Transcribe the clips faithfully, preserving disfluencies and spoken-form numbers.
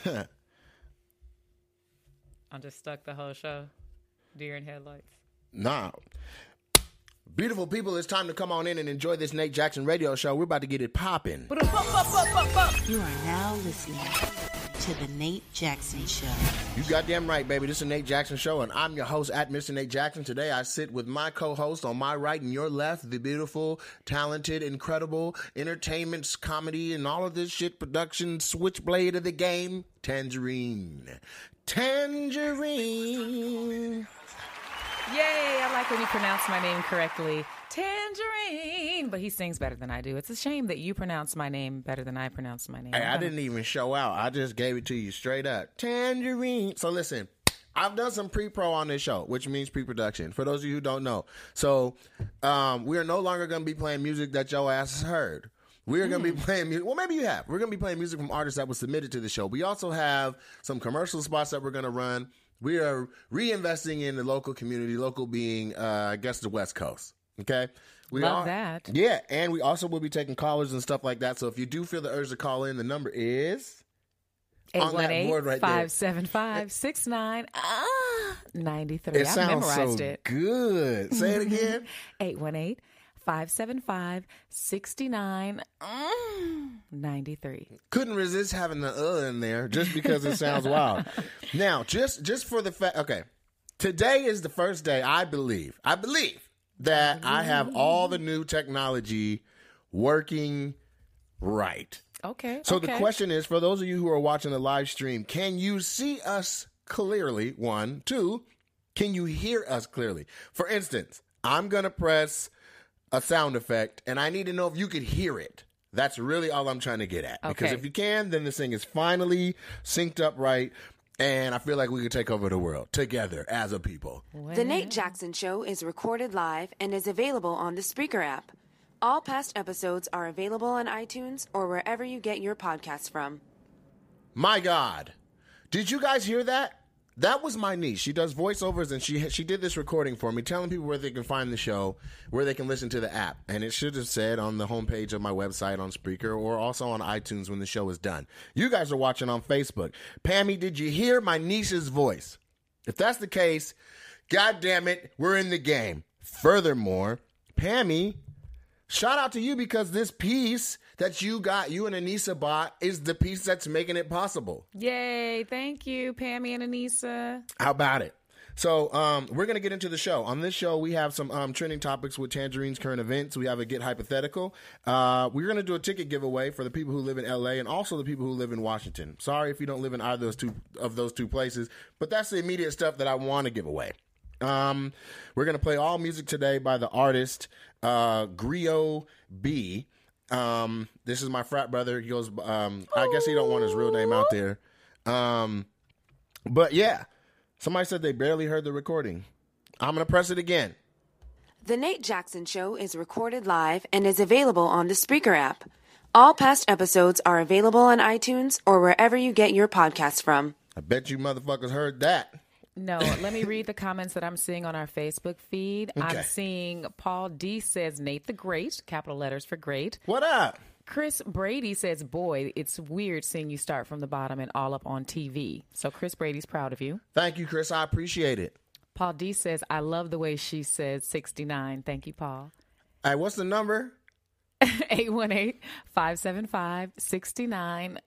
I'm just stuck the whole show. Deer in headlights. Nah. Beautiful people, it's time to come on in and enjoy this Nate Jackson radio show. We're about to get it popping. You are now listening to the Nate Jackson Show. You goddamn right, baby. This is the Nate Jackson Show, and I'm your host at Mister Nate Jackson. Today, I sit with my co-host on my right and your left, the beautiful, talented, incredible, entertainment, comedy, and all of this shit production, switchblade of the game, Tangerine. Tangerine. Yay, I like when you pronounce my name correctly. Tangerine. But he sings better than I do. It's a shame that you pronounce my name better than I pronounce my name. Hey, I didn't even show out. I just gave it to you straight up. Tangerine. So listen, I've done some pre-pro on this show, which means pre-production, for those of you who don't know. So um, we are no longer going to be playing music that your ass has heard. We're going to mm. be playing music. Well, maybe you have. We're going to be playing music from artists that was submitted to the show. We also have some commercial spots that we're going to run. We are reinvesting in the local community, local being, uh, I guess, the West Coast. Okay? We Love are, that. Yeah, and we also will be taking callers and stuff like that. So if you do feel the urge to call in, the number is eight one eight, five seven five, six nine nine three. It I sounds memorized so it. good. Say it again. eight one eight, five seven five, six nine nine three. Couldn't resist having the uh in there just because it sounds wild. Now, just just for the fact, okay, today is the first day I believe, I believe that I have all the new technology working right. Okay. So okay. the question is, for those of you who are watching the live stream, can you see us clearly? One, two, can you hear us clearly? For instance, I'm going to press a sound effect, and I need to know if you could hear it. That's really all I'm trying to get at. Okay. Because if you can, then this thing is finally synced up right, and I feel like we could take over the world together as a people. Well. The Nate Jackson Show is recorded live and is available on the Spreaker app. All past episodes are available on iTunes or wherever you get your podcasts from. My God. Did you guys hear that? That was my niece. She does voiceovers, and she she did this recording for me, telling people where they can find the show, where they can listen to the app. And it should have said on the homepage of my website on Spreaker or also on iTunes when the show is done. You guys are watching on Facebook. Pammy, did you hear my niece's voice? If that's the case, God damn it, we're in the game. Furthermore, Pammy, shout out to you because this piece that you got, you and Anissa bought, is the piece that's making it possible. Yay. Thank you, Pammy and Anissa. How about it? So um, we're going to get into the show. On this show, we have some um, trending topics with Tangerine's current events. We have a Get Hypothetical. Uh, we're going to do a ticket giveaway for the people who live in L A and also the people who live in Washington. Sorry if you don't live in either of those two, of those two places, but that's the immediate stuff that I want to give away. Um, we're going to play all music today by the artist uh, Grio B. Um, this is my frat brother. He goes, um, I guess he don't want his real name out there. Um, but yeah, somebody said they barely heard the recording. I'm going to press it again. The Nate Jackson Show is recorded live and is available on the Spreaker app. All past episodes are available on iTunes or wherever you get your podcasts from. I bet you motherfuckers heard that. No, let me read the comments that I'm seeing on our Facebook feed. Okay. I'm seeing Paul D says Nate the Great, capital letters for great. What up? Chris Brady says, boy, it's weird seeing you start from the bottom and all up on T V. So Chris Brady's proud of you. Thank you, Chris. I appreciate it. Paul D says, I love the way she says sixty-nine. Thank you, Paul. Hey, what's the number? eight one eight, five seven five, six nine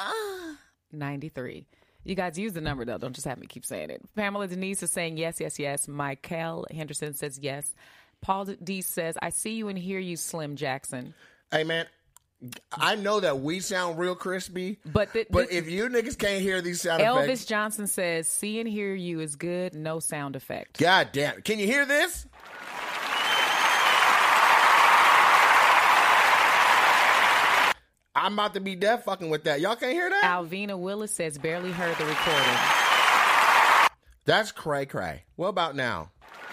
nine three. You guys use the number, though. Don't just have me keep saying it. Pamela Denise is saying yes, yes, yes. Michael Henderson says yes. Paul D says, I see you and hear you, Slim Jackson. Hey, man, I know that we sound real crispy, but the, but the, if you niggas can't hear these sound Elvis effects. Elvis Johnson says, see and hear you is good, no sound effect. God damn. Can you hear this? I'm about to be deaf fucking with that. Y'all can't hear that? Alvina Willis says, barely heard the recording. That's cray cray. What about now?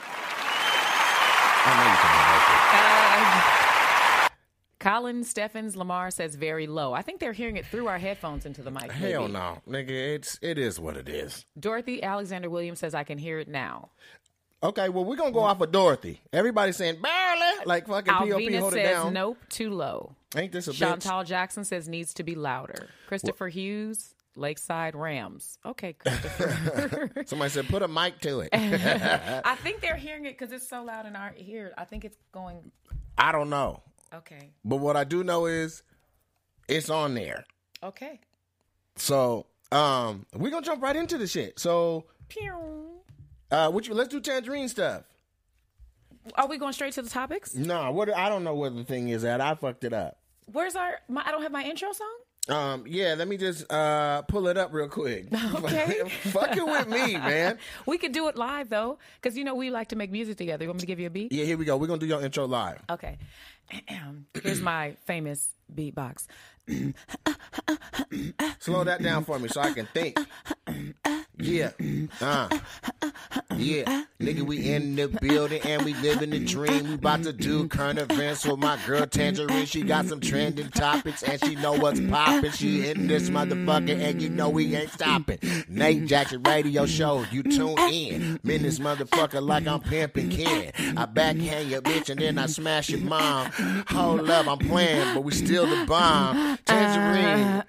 I know you can hear it. Uh, Colin Steffens Lamar says, very low. I think they're hearing it through our headphones into the mic. Hell maybe. no. Nigga, it's, it is what it is. Dorothy Alexander Williams says, I can hear it now. Okay, well, we're going to go off of Dorothy. Everybody's saying, barely. Like fucking P O P, Alvina hold says, it down. nope, too low. Ain't this a Chantal bitch? Jackson says, needs to be louder. Christopher well, Hughes Lakeside Rams. Okay, Christopher. Somebody said, put a mic to it. I think they're hearing it because it's so loud in our ear. I think it's going. I don't know. Okay. But what I do know is it's on there. Okay. So um, we're going to jump right into the shit. So uh, what you, let's do Tangerine stuff. Are we going straight to the topics? No, what I don't know where the thing is at. I fucked it up. Where's our, my, I don't have my intro song? Um, yeah, let me just uh pull it up real quick. Okay. Fucking with me, man. We could do it live, though, because, you know, we like to make music together. You want me to give you a beat? Yeah, here we go. We're going to do your intro live. Okay. Here's my famous beatbox. Slow that down for me so I can think. Yeah. Uh. Yeah. Nigga, we in the building and we living the dream. We about to do current events with my girl Tangerine. She got some trending topics and she know what's popping. She in this motherfucker and you know we ain't stopping. Nate Jackson Radio Show, you tune in. Me this motherfucker like I'm pimping Ken. I backhand your bitch and then I smash your mom. Hold up, I'm playing, but we still the bomb. Tangerine.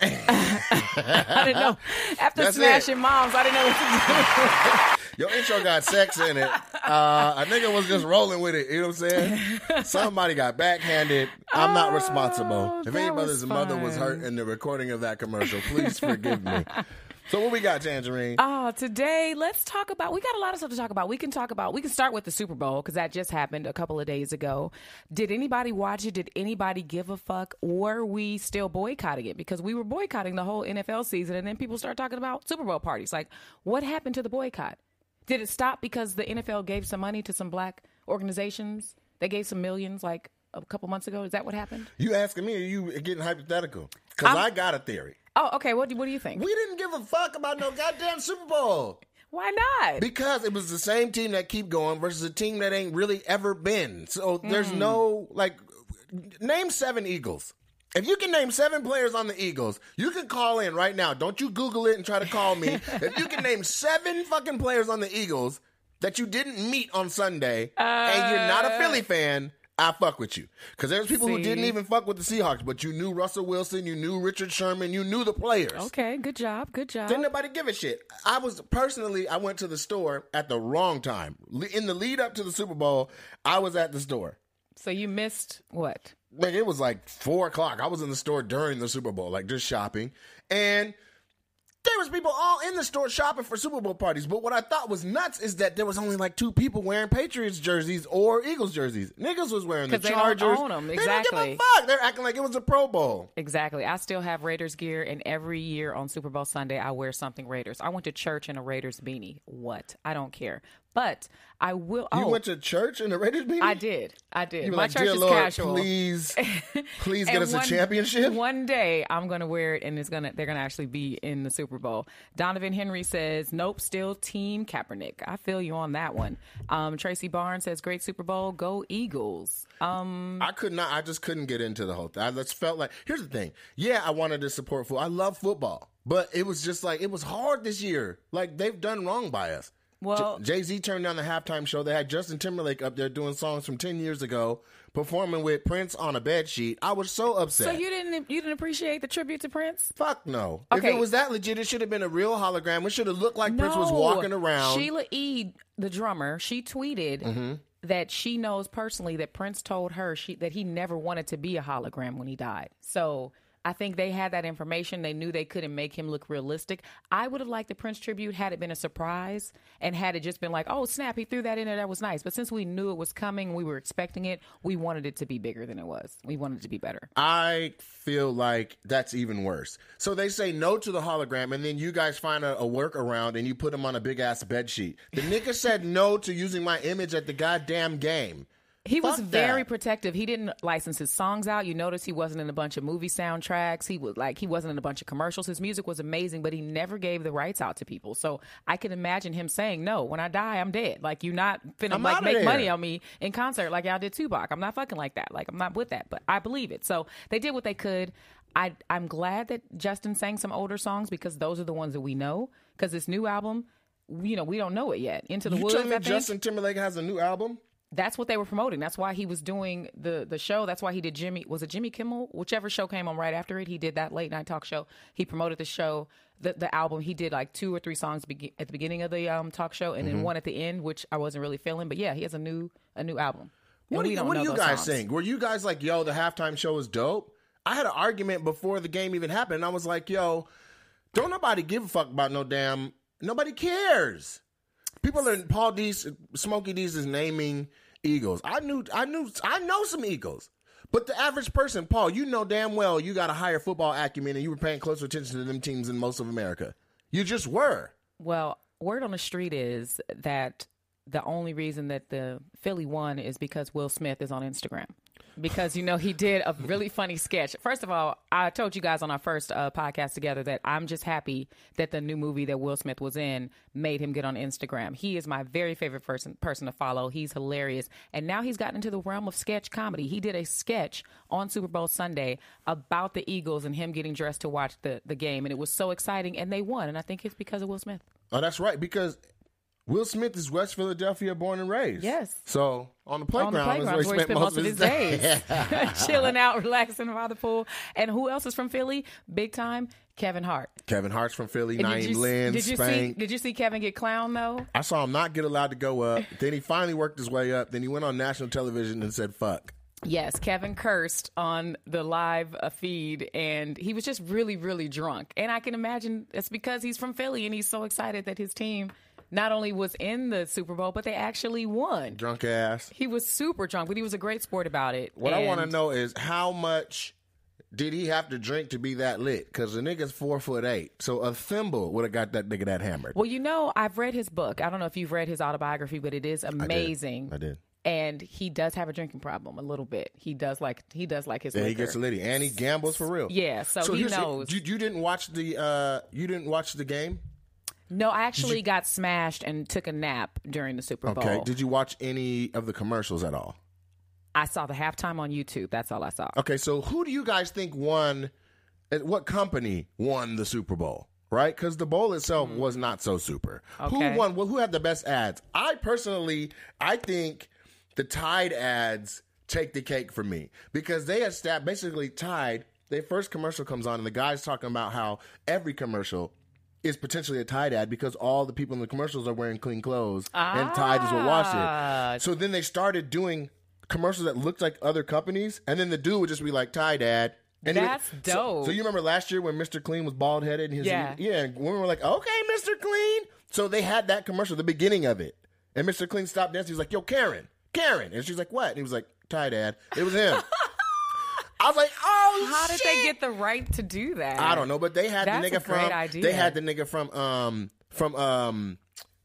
I didn't know. After That's smashing it. moms, I didn't know what to do. Your intro got sex in it. Uh, I think it was just rolling with it. You know what I'm saying? Somebody got backhanded. I'm not responsible. If that anybody's was mother was fun. hurt in the recording of that commercial, please forgive me. So what we got, Tangerine? Oh, today, let's talk about, we got a lot of stuff to talk about. We can talk about, we can start with the Super Bowl because that just happened a couple of days ago. Did anybody watch it? Did anybody give a fuck? Were we still boycotting it? Because we were boycotting the whole N F L season and then people start talking about Super Bowl parties. Like, what happened to the boycott? Did it stop because the N F L gave some money to some black organizations? They gave some millions like a couple months ago. Is that what happened? You asking me or you getting hypothetical? Because I got a theory. Oh, okay. What do, what do you think? We didn't give a fuck about no goddamn Super Bowl. Why not? Because it was the same team that keep going versus a team that ain't really ever been. So there's mm. no, like, name seven Eagles. If you can name seven players on the Eagles, you can call in right now. Don't you Google it and try to call me. If you can name seven fucking players on the Eagles that you didn't meet on Sunday uh, and you're not a Philly fan, I fuck with you. Because there's people see. who didn't even fuck with the Seahawks, but you knew Russell Wilson, you knew Richard Sherman, you knew the players. Okay, good job, good job. Didn't nobody give a shit. I was, personally, I went to the store at the wrong time. In the lead up to the Super Bowl, I was at the store. So you missed what? Like, it was like four o'clock. I was in the store during the Super Bowl, like just shopping. And there was people all in the store shopping for Super Bowl parties. But what I thought was nuts is that there was only like two people wearing Patriots jerseys or Eagles jerseys. Niggas was wearing the Chargers. They don't own them. Exactly. They don't give a fuck. They're acting like it was a Pro Bowl. Exactly. I still have Raiders gear, and every year on Super Bowl Sunday, I wear something Raiders. I went to church in a Raiders beanie. What? I don't care. But I will. You oh, went to church in a Raiders beanie? I did. I did. You were My like, church dear is Lord, casual. Please, please get us one, a championship. One day I'm gonna wear it, and it's gonna they're gonna actually be in the Super Bowl. Donovan Henry says, "Nope, still Team Kaepernick." I feel you on that one. Um, Tracy Barnes says, "Great Super Bowl, go Eagles." Um, I could not. I just couldn't get into the whole thing. I just felt like, here's the thing. Yeah, I wanted to support football. I love football, but it was just like it was hard this year. Like they've done wrong by us. Well, J- Jay-Z turned down the halftime show. They had Justin Timberlake up there doing songs from ten years ago, performing with Prince on a bed sheet. I was so upset. So you didn't you didn't appreciate the tribute to Prince? Fuck no. Okay. If it was that legit, it should have been a real hologram. It should have looked like no. Prince was walking around. Sheila E., the drummer, she tweeted mm-hmm. that she knows personally that Prince told her she, that he never wanted to be a hologram when he died. So I think they had that information. They knew they couldn't make him look realistic. I would have liked the Prince tribute had it been a surprise and had it just been like, oh, snap, he threw that in there. That was nice. But since we knew it was coming, we were expecting it, we wanted it to be bigger than it was. We wanted it to be better. I feel like that's even worse. So they say no to the hologram, and then you guys find a, a workaround and you put him on a big-ass bed sheet. The nigga said no to using my image at the goddamn game. He Fuck was very that. protective. He didn't license his songs out. You notice he wasn't in a bunch of movie soundtracks. He was like he wasn't in a bunch of commercials. His music was amazing, but he never gave the rights out to people. So I can imagine him saying, "No, when I die, I'm dead. Like you're not finna I'm like make there. money on me in concert like y'all did Tupac. I'm not fucking like that. Like I'm not with that." But I believe it. So they did what they could. I I'm glad that Justin sang some older songs because those are the ones that we know. Because this new album, you know, we don't know it yet. Into the you Woods. telling me I think. Justin Timberlake has a new album? that's what they were promoting. That's why he was doing the the show. That's why he did Jimmy. Was it Jimmy Kimmel? Whichever show came on right after it, he did that late night talk show. He promoted the show, the the album. He did like two or three songs be- at the beginning of the um, talk show, and mm-hmm. then one at the end, which I wasn't really feeling. But yeah, he has a new a new album. What do you, what do you guys songs. think? Were you guys like, yo, the halftime show is dope? I had an argument before the game even happened, and I was like, yo, don't nobody give a fuck about no damn. Nobody cares. People are Paul D's, Smokey D's is naming Eagles. I knew, I knew, I know some Eagles. But the average person, Paul, you know damn well you got a higher football acumen and you were paying closer attention to them teams than most of America. You just were. Well, word on the street is that the only reason that the Philly won is because Will Smith is on Instagram. Because, you know, he did a really funny sketch. First of all, I told you guys on our first uh, podcast together that I'm just happy that the new movie that Will Smith was in made him get on Instagram. He is my very favorite person person to follow. He's hilarious. And now he's gotten into the realm of sketch comedy. He did a sketch on Super Bowl Sunday about the Eagles and him getting dressed to watch the, the game. And it was so exciting. And they won. And I think it's because of Will Smith. Oh, that's right. Because Will Smith is West Philadelphia born and raised. Yes. So on the playground, on the playground is where he spent most of his days. days. Chilling out, relaxing by the pool. And who else is from Philly? Big time, Kevin Hart. Kevin Hart's from Philly. Naeem Lynn, did you Spank. see Did you see Kevin get clowned, though? I saw him not get allowed to go up. Then he finally worked his way up. Then he went on national television and said, fuck. Yes, Kevin cursed on the live uh, feed, and he was just really, really drunk. And I can imagine it's because he's from Philly, and he's so excited that his team not only was in the Super Bowl, but they actually won. Drunk ass. He was super drunk, but he was a great sport about it. What and I want to know is how much did he have to drink to be that lit? Because the nigga's four foot eight. So a thimble would have got that nigga that hammered. Well, you know, I've read his book. I don't know if you've read his autobiography, but it is amazing. I did. I did. And he does have a drinking problem a little bit. He does like he does like his. Yeah, liquor. he gets a litty, and he gambles for real. Yeah, so, so he knows. You, you didn't watch the uh, you didn't watch the game? No, I actually you... got smashed and took a nap during the Super Bowl. Okay. Did you watch any of the commercials at all? I saw the halftime on YouTube. That's all I saw. Okay, so who do you guys think won? What company won the Super Bowl? Right? Because the bowl itself mm. was not so super. Okay. Who won? Well, who had the best ads? I personally, I think the Tide ads take the cake for me because they had stabbed basically Tide. Their first commercial comes on and the guy's talking about how every commercial is potentially a Tide ad because all the people in the commercials are wearing clean clothes ah. and Tide is what washed it. So then they started doing commercials that looked like other companies, and then the dude would just be like Tide ad. And That's would, dope. So, so you remember last year when Mister Clean was bald headed? And his, yeah. Yeah. And women were like, okay, Mister Clean. So they had that commercial, the beginning of it. And Mister Clean stopped dancing. He was like, yo, Karen, Karen. And she's like, what? And he was like, Tide ad. It was him. I was like, oh, how did shit. they get the right to do that? I don't know, but they had That's the nigga a great from. idea. They had the nigga from um from um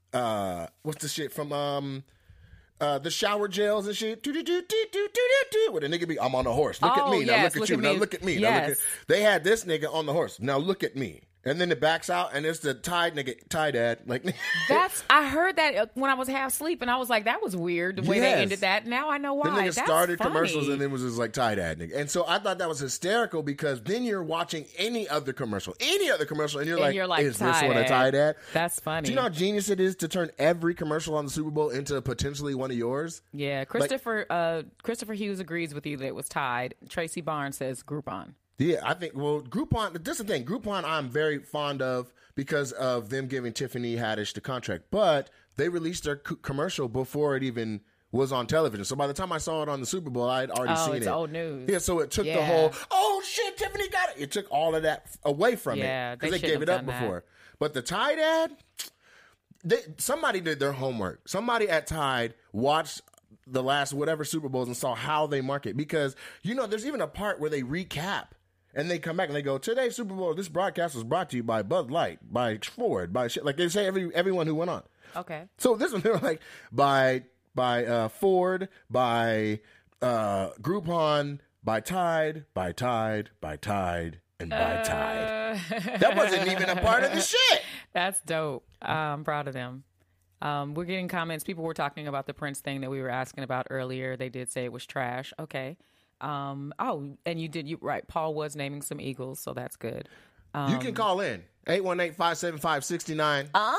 uh what's the shit from um uh the shower gels and shit. Do do do do do do do. Where the nigga be, I'm on a horse. Look oh, at me. Yes, now look at look you. at now me. look at me. Yes. Now look at. They had this nigga on the horse. Now look at me. And then it backs out, and it's the Tide nigga, Tide ad. Like that's. I heard that when I was half asleep, and I was like, "That was weird." The way yes. they ended that. Now I know why. The nigga that's started funny. commercials, and then was just like Tide ad nigga. And so I thought that was hysterical because then you're watching any other commercial, any other commercial, and you're, and like, you're like, "Is Tide this one ad. a Tide ad?" That's funny. Do you know how genius it is to turn every commercial on the Super Bowl into potentially one of yours? Yeah, Christopher. Like, uh, Christopher Hughes agrees with you that it was Tide. Tracy Barnes says Groupon. Yeah, I think, well, Groupon, this is the thing. Groupon I'm very fond of because of them giving Tiffany Haddish the contract. But they released their co- commercial before it even was on television. So by the time I saw it on the Super Bowl, I had already oh, seen it's it. old news. Yeah, so it took yeah. the whole, oh, shit, Tiffany got it. It took all of that away from yeah, it. Because they, they gave it up that. before. But the Tide ad, they, somebody did their homework. Somebody at Tide watched the last whatever Super Bowls and saw how they market. Because, you know, there's even a part where they recap. And they come back and they go, today's Super Bowl, this broadcast was brought to you by Bud Light, by Ford, by shit. Like they say every everyone who went on. Okay. So this one, they were like, by by uh, Ford, by uh, Groupon, by Tide, by Tide, by Tide, and by uh... Tide. That wasn't even a part of the shit. That's dope. Uh, I'm proud of them. Um, we're getting comments. People were talking about the Prince thing that we were asking about earlier. They did say it was trash. Okay. Um, oh, and you did, you right. Paul was naming some Eagles, so that's good. Um, you can call in eight one eight, five seven five, six nine. Ah.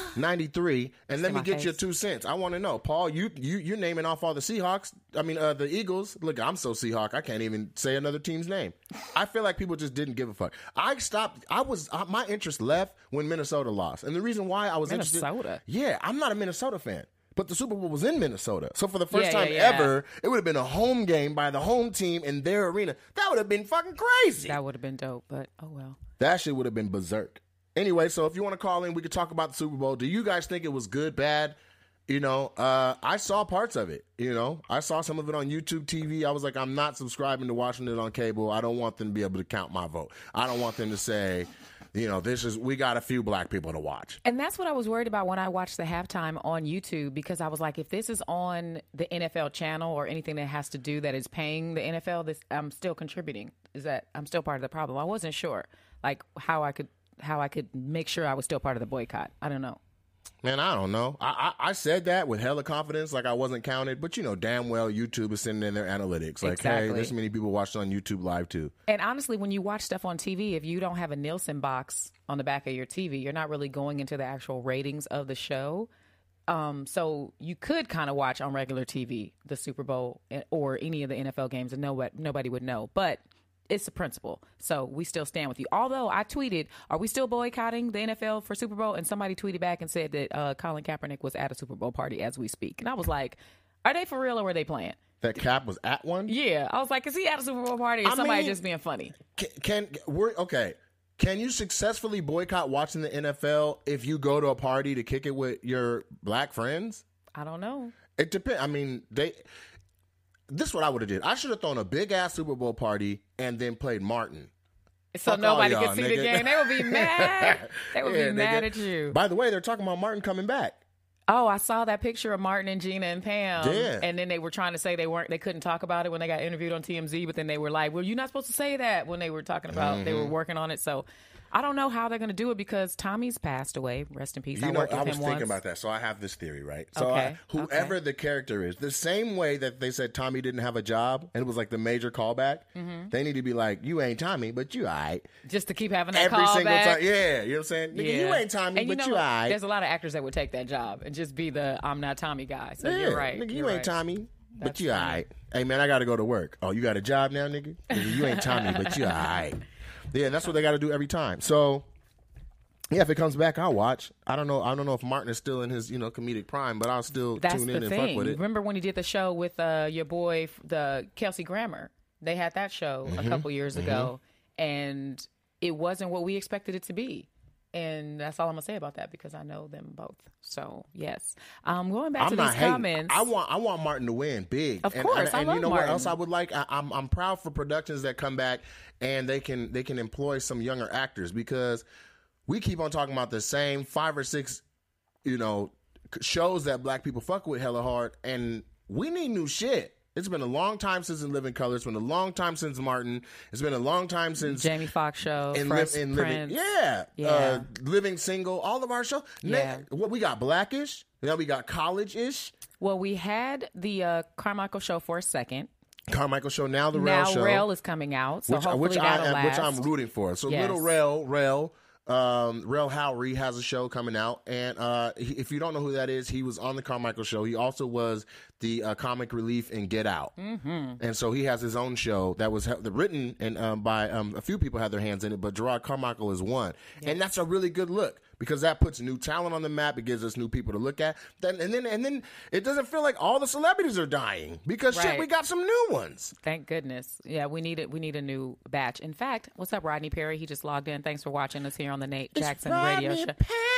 ninety-three, and let me my get face. your two cents. I want to know, Paul. You you you're naming off all the Seahawks. I mean, uh, the Eagles. Look, I'm so Seahawk. I can't even say another team's name. I feel like people just didn't give a fuck. I stopped. I was uh, my interest left when Minnesota lost, and the reason why I was Minnesota. interested. Yeah, I'm not a Minnesota fan. But the Super Bowl was in Minnesota. So for the first Yeah, time yeah, yeah. ever, it would have been a home game by the home team in their arena. That would have been fucking crazy. That would have been dope, but oh well. That shit would have been berserk. Anyway, so if you want to call in, we could talk about the Super Bowl. Do you guys think it was good, bad? You know, uh, I saw parts of it. You know, I saw some of it on YouTube T V. I was like, I'm not subscribing to watching it on cable. I don't want them to be able to count my vote. I don't want them to say, you know, this is, we got a few black people to watch. And that's what I was worried about when I watched the halftime on YouTube, because I was like, if this is on the N F L channel or anything that has to do that is paying the N F L, this I'm still contributing. Is that I'm still part of the problem? I wasn't sure, like how I could how I could make sure I was still part of the boycott. I don't know. Man, I don't know. I, I I said that with hella confidence, like I wasn't counted. But you know damn well YouTube is sending in their analytics. Like, Exactly. hey, this many people watched on YouTube Live too. And honestly, when you watch stuff on T V, if you don't have a Nielsen box on the back of your T V, you're not really going into the actual ratings of the show. Um, so you could kind of watch on regular T V the Super Bowl or any of the N F L games, and nobody, nobody would know. But it's a principle. So we still stand with you. Although I tweeted, are we still boycotting the N F L for Super Bowl? And somebody tweeted back and said that uh, Colin Kaepernick was at a Super Bowl party as we speak. And I was like, are they for real or were they playing? That Cap was at one. Yeah. I was like, is he at a Super Bowl party or I somebody mean, just being funny? Can, can we're okay? Can you successfully boycott watching the N F L if you go to a party to kick it with your black friends? I don't know. It depends. I mean, they. This is what I would have did. I should have thrown a big ass Super Bowl party and then played Martin. So Fuck nobody all could see y'all, the nigga. game. They would be mad. They would Yeah, be mad nigga. at you. By the way, they're talking about Martin coming back. Oh, I saw that picture of Martin and Gina and Pam. Yeah. And then they were trying to say they weren't, they couldn't talk about it when they got interviewed on T M Z, but then they were like, well, you're not supposed to say that when they were talking about, Mm-hmm. they were working on it. So I don't know how they're going to do it because Tommy's passed away. Rest in peace. You I know, worked with I was him thinking once. about that, so I have this theory, right? So Okay, I, whoever okay. the character is, the same way that they said Tommy didn't have a job, and it was like the major callback, Mm-hmm. they need to be like, you ain't Tommy, but you all right. Just to keep having that Every call single back. time. Yeah, you know what I'm saying? Nigga, you ain't Tommy, And but know, you all right. There's a lot of actors that would take that job and just be the I'm not Tommy guy. So Yeah, you're right. Nigga, you you're ain't right. Tommy, but That's you all funny. right. Hey, man, I got to go to work. Oh, you got a job now, nigga? Nigga, you ain't Tommy, but you all right. Yeah, that's what they got to do every time. So, yeah, if it comes back, I'll watch. I don't know. I don't know if Martin is still in his, you know, comedic prime, but I'll still That's tune the in and thing. fuck with it. Remember when he did the show with uh, your boy, the Kelsey Grammer? They had that show Mm-hmm. a couple years ago, and it wasn't what we expected it to be. And that's all I'm gonna say about that because I know them both. So yes, um, going back I'm to not these hating. comments. I want I want Martin to win big. Of and, course, and, I and love you know Martin. what else I would like? I, I'm I'm proud for productions that come back and they can they can employ some younger actors because we keep on talking about the same five or six, you know, shows that black people fuck with hella hard, and we need new shit. It's been a long time since In Living Color. It's been a long time since Martin. It's been a long time since Jamie Foxx show, in, Fresh li- in living, Prince. yeah, Yeah. Uh, Living Single, all of our shows. Yeah. Na- what we got, Blackish. Now we got College-ish. Well, we had the uh, Carmichael show for a second. Carmichael show. Now the Rail Now show, Rail is coming out, so which, hopefully which I that'll am, last. which I'm rooting for. So Yes. little Rail, Rail, um, Rail Howery has a show coming out, and uh, he, if you don't know who that is, he was on the Carmichael show. He also was the uh, comic relief in Get Out, mm-hmm. and so he has his own show that was he- written and um, by um, a few people had their hands in it, but Gerard Carmichael is one, and that's a really good look. Because that puts new talent on the map, it gives us new people to look at. Then and then and then it doesn't feel like all the celebrities are dying because shit, Right. we got some new ones. Thank goodness. Yeah, we need it. We need a new batch. In fact, what's up, Rodney Perry? He just logged in. Thanks for watching us here on the Nate Jackson Radio Rodney Show.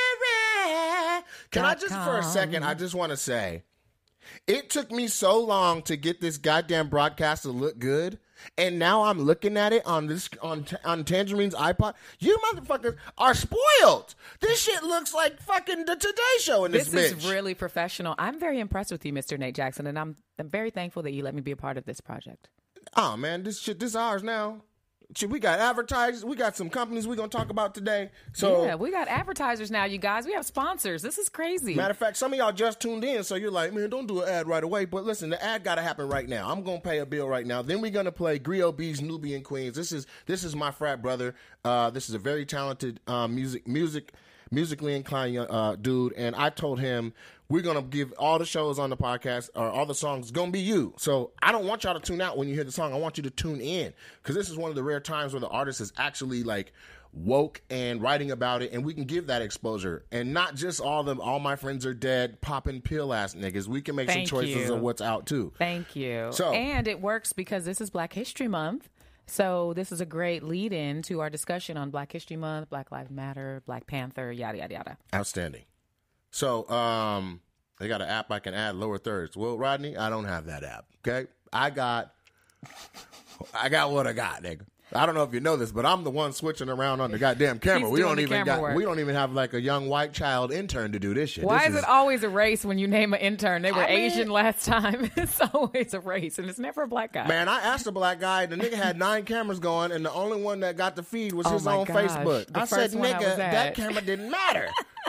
Perry. Can I Dot just for a com. second? I just want to say, it took me so long to get this goddamn broadcast to look good. And now I'm looking at it on this on on Tangerine's iPod. You motherfuckers are spoiled. This shit looks like fucking the Today Show in this, This bitch. is really professional. I'm very impressed with you, Mister Nate Jackson, and I'm I'm very thankful that you let me be a part of this project. Oh man, this shit, this is ours now. Shit, we got advertisers. We got some companies we're gonna talk about today. So yeah, we got advertisers now, you guys. We have sponsors. This is crazy. matter of fact, some of y'all just tuned in, so you're like, man, don't do an ad right away. But listen, the ad got to happen right now. I'm gonna pay a bill right now. Then we're gonna play Griot B's Nubian Queens. This is this is my frat brother. Uh, this is a very talented um, music music musically inclined uh, dude, and I told him we're going to give all the shows on the podcast, or all the songs, going to be you. So I don't want y'all to tune out when you hear the song. I want you to tune in, because this is one of the rare times where the artist is actually like woke and writing about it, and we can give that exposure, and not just all them all my friends are dead popping pill ass niggas. We can make Thank some choices you. of what's out too. Thank you. So, and it works because this is Black History Month. So this is a great lead-in to our discussion on Black History Month, Black Lives Matter, Black Panther, yada, yada, yada. Outstanding. So um, they got an app I can add lower thirds. Well, Rodney, I don't have that app, okay? I got I got what I got, nigga. I don't know if you know this, but I'm the one switching around on the goddamn camera. He's we doing don't the even camera got work. we don't even have like a young white child intern to do this shit. Why this is it always a race when you name an intern? They were I mean- Asian last time. It's always a race, and it's never a black guy. Man, I asked a black guy. The nigga had nine cameras going, and the only one that got the feed was Oh his my own gosh. Facebook. The I said, first one I nigga, was that at." camera didn't matter.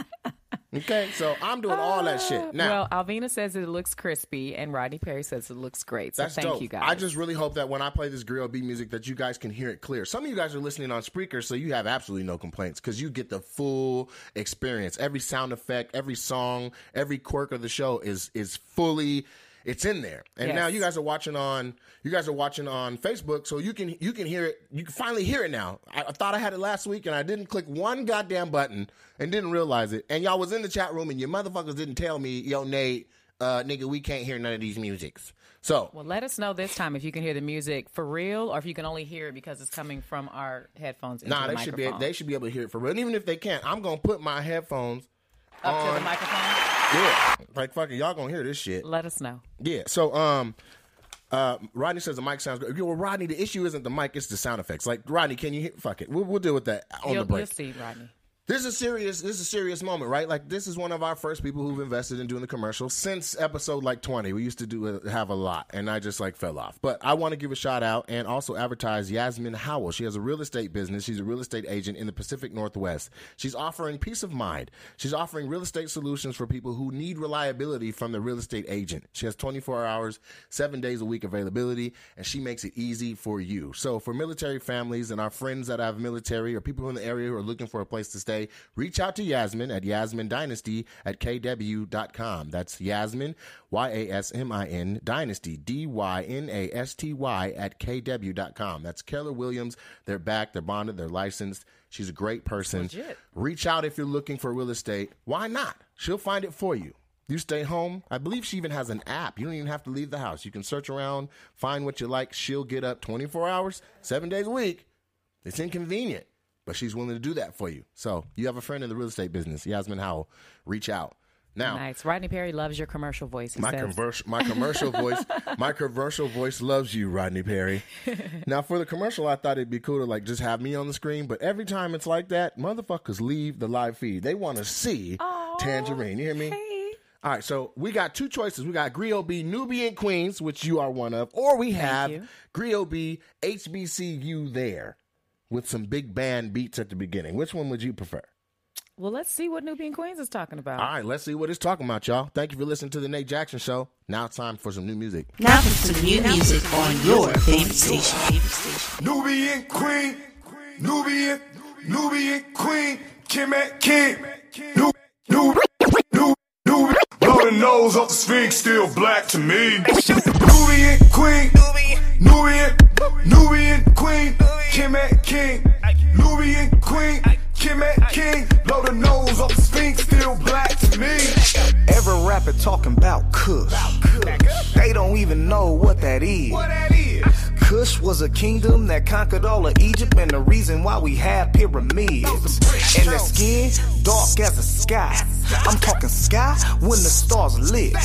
Okay, so I'm doing all that shit. Now, well, Alvina says it looks crispy, and Rodney Perry says it looks great. So that's thank dope. you guys. I just really hope that when I play this Grill B music that you guys can hear it clear. Some of you guys are listening on Spreaker, so you have absolutely no complaints because you get the full experience. Every sound effect, every song, every quirk of the show is is fully it's in there. And Yes. now you guys are watching on you guys are watching on Facebook, so you can you can hear it. You can finally hear it now. I, I thought I had it last week and I didn't click one goddamn button and didn't realize it. And y'all was in the chat room and your motherfuckers didn't tell me, yo, Nate, uh, nigga, we can't hear none of these musics. So Well, let us know this time if you can hear the music for real, or if you can only hear it because it's coming from our headphones into nah, the they should be microphone. they should be able to hear it for real. And even if they can't, I'm gonna put my headphones Up to the on. microphone. Yeah, like fucking y'all gonna hear this shit. Let us know. Yeah. So um, uh, Rodney says the mic sounds good. Well, Rodney, the issue isn't the mic; it's the sound effects. Like Rodney, can you hear? Fuck it, we'll, we'll deal with that on You'll, the break. you'll see, Rodney. This is a serious. This is a serious moment, right? Like this is one of our first people who've invested in doing the commercial since episode like twenty. We used to do a, have a lot, and I just like fell off. But I want to give a shout out and also advertise Yasmin Howell. She has a real estate business. She's a real estate agent in the Pacific Northwest. She's offering peace of mind. She's offering real estate solutions for people who need reliability from the real estate agent. She has twenty-four hours, seven days a week availability, and she makes it easy for you. So for military families and our friends that have military or people in the area who are looking for a place to stay, reach out to Yasmin at Yasmin Dynasty at K W dot com. That's Yasmin, Y A S M I N, Dynasty, D Y N A S T Y at K W dot com. That's Keller Williams. They're back. They're bonded. They're licensed. She's a great person. Legit. Reach out if you're looking for real estate. Why not? She'll find it for you. You stay home. I believe she even has an app. You don't even have to leave the house. You can search around, find what you like. She'll get up twenty-four hours, seven days a week. It's inconvenient, but she's willing to do that for you. So you have a friend in the real estate business, Yasmin Howell. Reach out. Now, Nice. Rodney Perry loves your commercial voice. He my, says. converse, my commercial voice, my commercial voice loves you, Rodney Perry. Now, for the commercial, I thought it'd be cool to like just have me on the screen, but every time it's like that, motherfuckers leave the live feed. They want to see Aw, Tangerine. You hear me? Hey. All right, so we got two choices. We got Griot B, Nubian Queens, which you are one of, or we have you. Griot B, H B C U there, with some big band beats at the beginning. Which one would you prefer? Well, let's see what Nubian Queens is talking about. All right, let's see what it's talking about, y'all. Thank you for listening to the Nate Jackson Show. Now it's time for some new music. Now for some new music on your favorite station. Nubian Queen, Nubian, Nubian Queen, Kim at King, New, New, New, New, blow the nose off the Sphinx, still black to me. Nubian Queen, Nubian, Nubian Queen, Kim at King, Nubian Queen, Kim at King, blow the nose off the Sphinx, still black to me. Every rapper talking about Kush. They don't even know what that is. What that is? Kush was a kingdom that conquered all of Egypt, and the reason why we have pyramids. And the skin dark as the sky. I'm talking sky when the stars lit.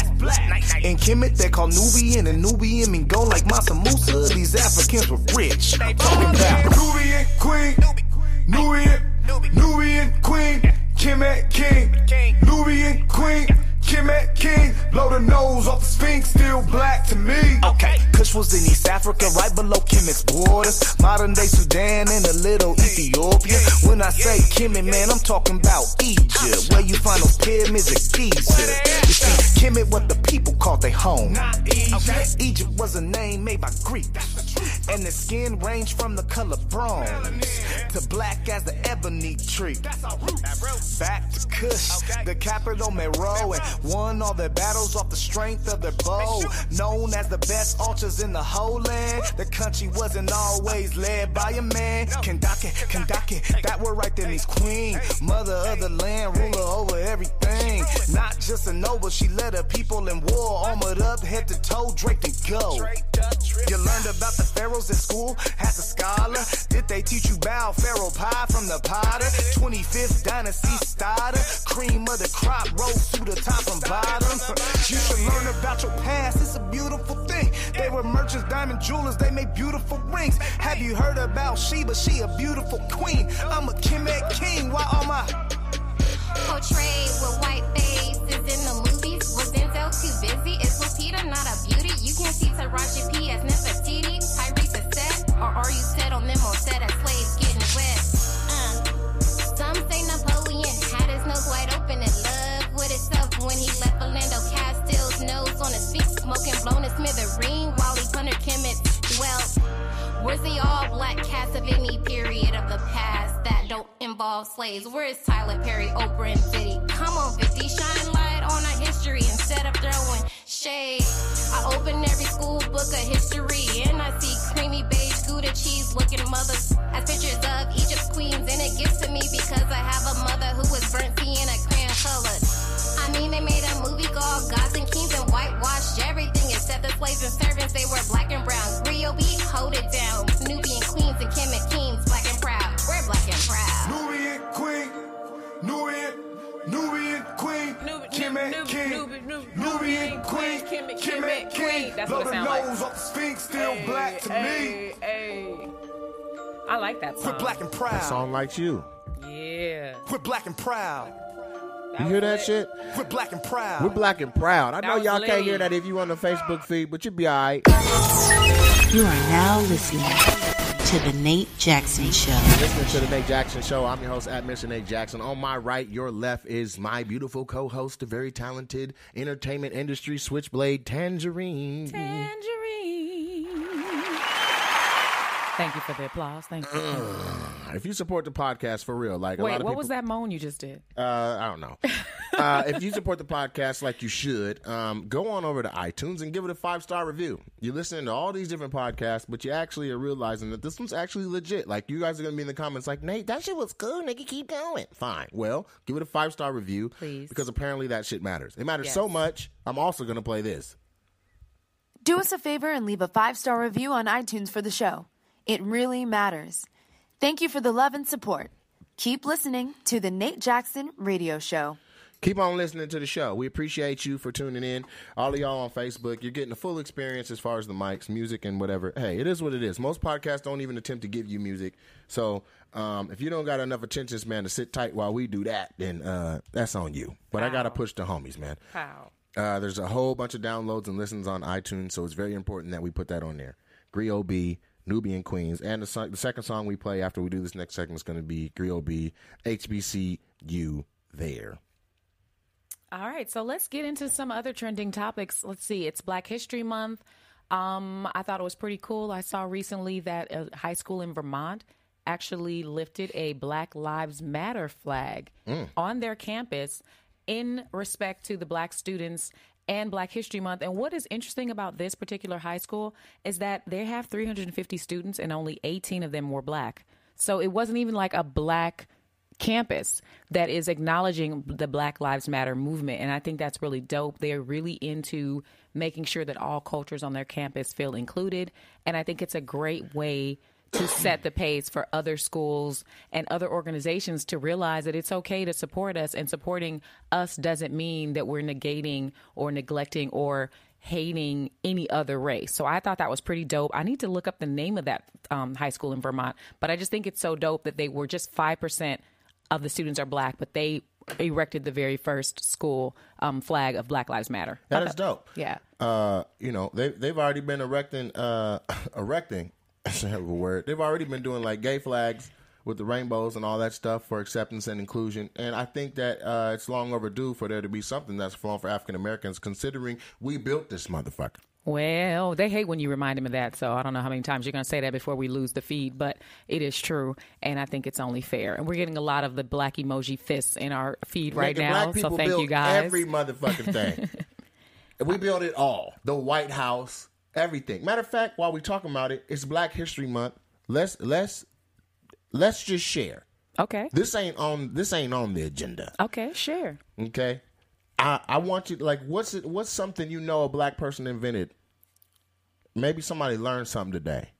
In Kemet they call Nubian, and Nubian mean go like Mansa Musa. These Africans were rich. Talking about Nubian Queen, Nubian, Nubian Queen, Kim at King, Nubian Queen, Kim at King, blow the nose off the Sphinx, still black to me. okay, Kush was in East Africa, right below Kemet's borders. Modern day Sudan and a little Ethiopia. When I I say Kemet, man, I'm talking about Egypt, where you find those pyramids of Giza. You see, Kemet, what the people called their home. Egypt was a name made by Greeks, and the skin ranged from the color bronze to black as the ebony tree. Back to Kush, the capital Meroe, and won all their battles off the strength of their bow. Known as the best archers in the whole land, the country wasn't always led by a man. Kendake, Kendake, that word right there means queen, mother of the land, ruler over everything. Not just a noble, she led her people in war, armored up head to toe, draped in gold. You learned about the pharaohs in school as a scholar. Did they teach you about pharaoh pie from the potter? twenty-fifth dynasty starter, cream of the crop, rose to the top and bottom. You should learn about your past, it's a beautiful thing. They were merchants, diamond jewelers, they made beautiful rings. Have you heard about Sheba? She a beautiful queen. I'm a Kemet king, why all my portrayed with white faces in the movies? Was Denzel too busy? Is Lupita not a beauty? You can't see Taraji P as Nefertiti, Tyrese is set, or are you set on them or set as slaves getting wet? Uh, some say Napoleon had his nose wide open in love with himself when he left Orlando Castile's nose on his feet, smoking blown a smithereen while he punted Kemet. Well, where's the all-black cast of any period of the past that don't involve slaves? Where's Tyler Perry, Oprah, and Diddy? Come on, fifty, shine light on our history instead of throwing shade. I open every school book of history and I see creamy beige Gouda cheese looking mothers as pictures of Egypt's queens, and it gets to me because I have a mother who was burnt sienna crayon colored. I mean, they made a movie called Gods and Kings and whitewashed everything except the slaves and servants. They were black and brown. Griot beat, hold it down. Nubian queens and Kemet kings, black and proud. We're black and proud. Nubian queen, Nubian, Nubian queen, Kemet king, Nubian queen, Kemet king. That's what it sounds like. Blow the nose off the Sphinx, still Hey, black to hey, me. hey. I like that song. We're black and That proud. song likes you. Yeah. We're black and proud. You hear that was shit? We're black and proud. We're black and proud. I That know was y'all can't lit. hear that if you on the Facebook feed, but you'll be all right. You are now listening to The Nate Jackson Show. Listening to the Nate Jackson Show. I'm your host at Mister Nate Jackson. On my right, your left is my beautiful co-host, the very talented entertainment industry switchblade, Tangerine. Tangerine. Thank you for the applause. Thank you. If you support the podcast for real, like a lot Wait, of what people, was that moan you just did? Uh, I don't know. uh, if you support the podcast like you should, um, go on over to iTunes and give it a five star review. You're listening to all these different podcasts, but you actually are realizing that this one's actually legit. Like, you guys are gonna be in the comments like, Nate, that shit was cool. Nigga, keep going. Fine. Well, give it a five star review, Please. because apparently that shit matters. It matters Yes. so much. I'm also gonna play this. Do us a favor and leave a five-star review on iTunes for the show. It really matters. Thank you for the love and support. Keep listening to the Nate Jackson Radio Show. Keep on listening to the show. We appreciate you for tuning in. All of y'all on Facebook, you're getting the full experience as far as the mics, music, and whatever. Hey, it is what it is. Most podcasts don't even attempt to give you music. So um, if you don't got enough attention span to sit tight while we do that, then uh, that's on you. But I got to push the homies, man. How? Uh, there's a whole bunch of downloads and listens on iTunes, so it's very important that we put that on there. Griot B, Nubian Queens, and the, so- the second song we play after we do this next segment is going to be Griot B, H B C U there. All right, so let's get into some other trending topics. Let's see, it's Black History Month. Um, I thought it was pretty cool. I saw recently that a high school in Vermont actually lifted a Black Lives Matter flag Mm. on their campus in respect to the Black students and Black History Month. And what is interesting about this particular high school is that they have three hundred fifty students and only eighteen of them were Black. So it wasn't even like a Black campus that is acknowledging the Black Lives Matter movement. And I think that's really dope. They're really into making sure that all cultures on their campus feel included. And I think it's a great way to set the pace for other schools and other organizations to realize that it's okay to support us, and supporting us doesn't mean that we're negating or neglecting or hating any other race. So I thought that was pretty dope. I need to look up the name of that um, high school in Vermont, but I just think it's so dope that they were just five percent of the students are Black, but they erected the very first school um, flag of Black Lives Matter. That is dope. Yeah. Uh, you know, they they've already been erecting uh erecting. That's a hell of a word. They've already been doing like gay flags with the rainbows and all that stuff for acceptance and inclusion. And I think that uh, it's long overdue for there to be something that's flown for African Americans, considering we built this motherfucker. Well, they hate when you remind them of that, so I don't know how many times you're going to say that before we lose the feed, but it is true, and I think it's only fair. And we're getting a lot of the black emoji fists in our feed right Nigga, now, black people so thank built you guys. Every motherfucking thing. We built it all. The White House, everything. Matter of fact, while we talking about it, it's Black History Month. Let's let's let's just share. Okay. This ain't on this ain't on the agenda. Okay, share. Okay. I, I want you to, like, what's it what's something you know a black person invented? Maybe somebody learned something today.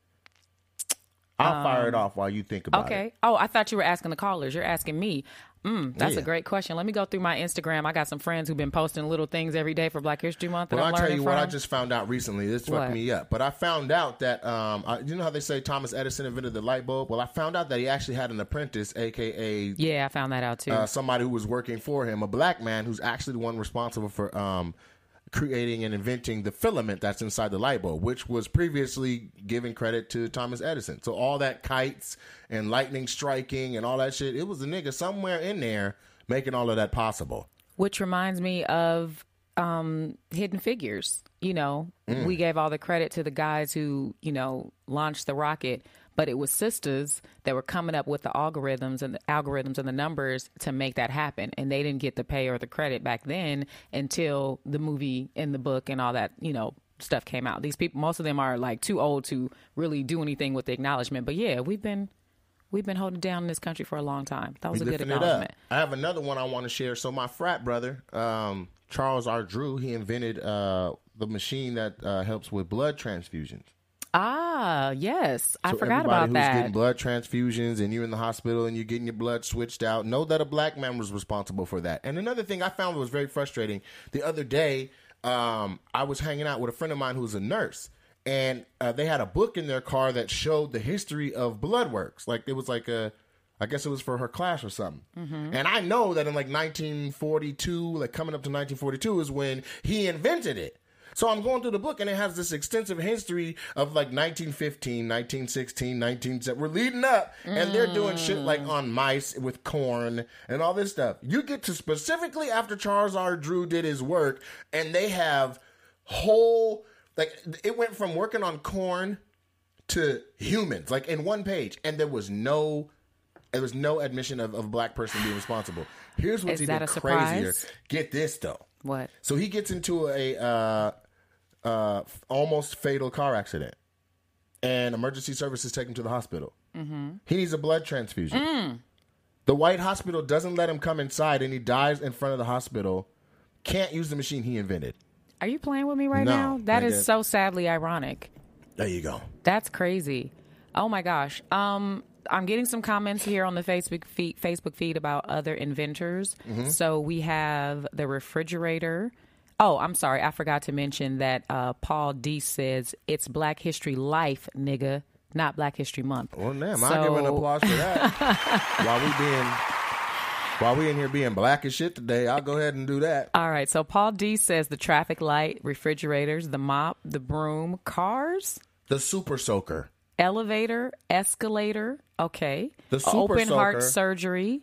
I'll um, fire it off while you think about okay. it. Okay. Oh, I thought you were asking the callers. You're asking me. Mm, that's yeah. a great question. Let me go through my Instagram. I got some friends who've been posting little things every day for Black History Month that well, I'm I'll tell learning you from. what I just found out recently. This fucked what? me up. But I found out that, um, I, you know how they say Thomas Edison invented the light bulb? Well, I found out that he actually had an apprentice, a k a. Yeah, I found that out too. Uh, somebody who was working for him, a black man who's actually the one responsible for um, creating and inventing the filament that's inside the light bulb, which was previously given credit to Thomas Edison. So all that kites and lightning striking and all that shit, it was a nigga somewhere in there making all of that possible. Which reminds me of um, Hidden Figures. You know, mm. we gave all the credit to the guys who, you know, launched the rocket, but it was sisters that were coming up with the algorithms and the algorithms and the numbers to make that happen. And they didn't get the pay or the credit back then until the movie and the book and all that, you know, stuff came out. These people, most of them are like too old to really do anything with the acknowledgement. But yeah, we've been we've been holding down in this country for a long time. That was we a good acknowledgement. I have another one I want to share. So my frat brother, um, Charles R. Drew, he invented uh, the machine that uh, helps with blood transfusions. Ah, yes. I so forgot about who's that. Getting blood transfusions and you're in the hospital and you're getting your blood switched out, know that a black man was responsible for that. And another thing I found was very frustrating. The other day, um, I was hanging out with a friend of mine who's a nurse. And uh, they had a book in their car that showed the history of blood works. Like, it was like a, I guess it was for her class or something. Mm-hmm. And I know that in like nineteen forty-two, like coming up to nineteen forty-two is when he invented it. So I'm going through the book and it has this extensive history of like nineteen fifteen, nineteen sixteen, nineteen We're leading up and mm. they're doing shit like on mice with corn and all this stuff. You get to specifically after Charles R. Drew did his work and they have whole... Like, it went from working on corn to humans, like, in one page. And there was no, there was no admission of, of a black person being responsible. Here's what's Is even that a crazier. surprise? Get this, though. What? So he gets into a uh, uh, almost fatal car accident. And emergency services take him to the hospital. Mm-hmm. He needs a blood transfusion. Mm. The white hospital doesn't let him come inside, and he dies in front of the hospital. Can't use the machine he invented. Are you playing with me right no, now? That nigga. is so sadly ironic. There you go. That's crazy. Oh my gosh. Um, I'm getting some comments here on the Facebook feed, Facebook feed about other inventors. Mm-hmm. So we have the refrigerator. Oh, I'm sorry. I forgot to mention that uh, Paul D says it's Black History Life, nigga, not Black History Month. Well, damn, so... I'll give an applause for that. While we being... While we in here being black as shit today, I'll go ahead and do that. All right. So Paul D says the traffic light, refrigerators, the mop, the broom, cars. The super soaker. Elevator, escalator. Okay. The super Open soaker. heart surgery.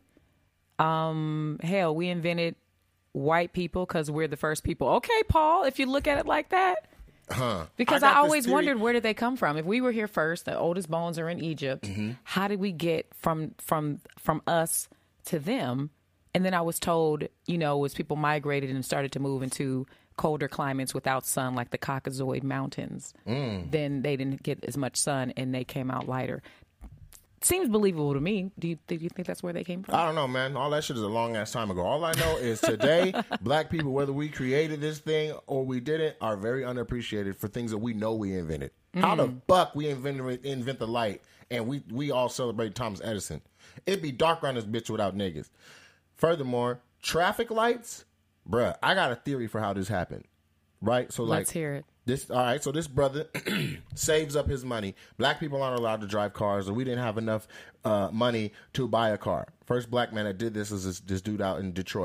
Um, hell, we invented white people because we're the first people. Okay, Paul, if you look at it like that. Huh. Because I, I always wondered, where did they come from? If we were here first, the oldest bones are in Egypt. Mm-hmm. How did we get from from from us to them? And then I was told, you know, as people migrated and started to move into colder climates without sun, like the Caucasoid Mountains, mm. then they didn't get as much sun and they came out lighter. Seems believable to me. Do you, do you think that's where they came from? I don't know, man. All that shit is a long ass time ago. All I know is today, black people, whether we created this thing or we didn't, are very unappreciated for things that we know we invented. Mm. How the fuck we invented invent the light and we, we all celebrate Thomas Edison? It'd be dark around this bitch without niggas. Furthermore, traffic lights, bruh, I got a theory for how this happened. Right? So like, let's hear it. This all right, so this brother saves up his money. Black people aren't allowed to drive cars, and we didn't have enough uh, money to buy a car. First black man that did this is this, this dude out in Detroit.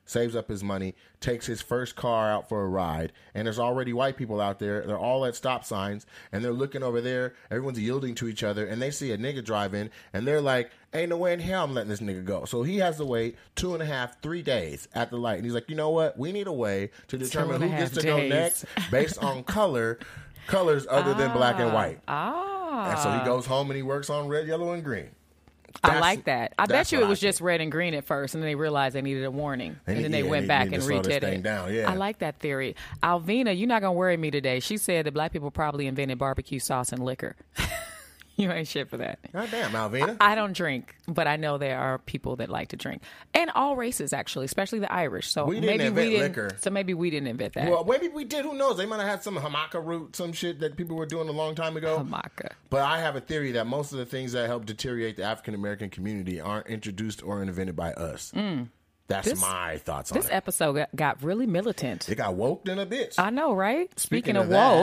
saves up his money, takes his first car out for a ride, and there's already white people out there. They're all at stop signs, and they're looking over there. Everyone's yielding to each other, and they see a nigga drive in, and they're like, ain't no way in hell I'm letting this nigga go. So he has to wait two and a half, three days at the light. And he's like, you know what? We need a way to determine who gets to days. go next based on color, colors other than black and white. Ah. And so he goes home and he works on red, yellow, and green. I That's- like that. I bet that's you what it was I just red and green at first, and then they realized they needed a warning, They and need- then they yeah, went they back need to and slow this redid thing it. down, yeah. I like that theory. Alvina, you're not gonna worry me today. She said that black people probably invented barbecue sauce and liquor. You ain't shit for that. God damn, Malvina. I don't drink, but I know there are people that like to drink, and all races actually, especially the Irish. So We didn't maybe invent we didn't. liquor. So maybe we didn't invent that. Well, maybe we did. Who knows? They might have had some Hamaka root, some shit that people were doing a long time ago. Hamaka. But I have a theory that most of the things that help deteriorate the African American community aren't introduced or invented by us. That's This- my thoughts on This it. episode got, got really militant. It got woke in a bitch. I know, right? Speaking, Speaking of, of that.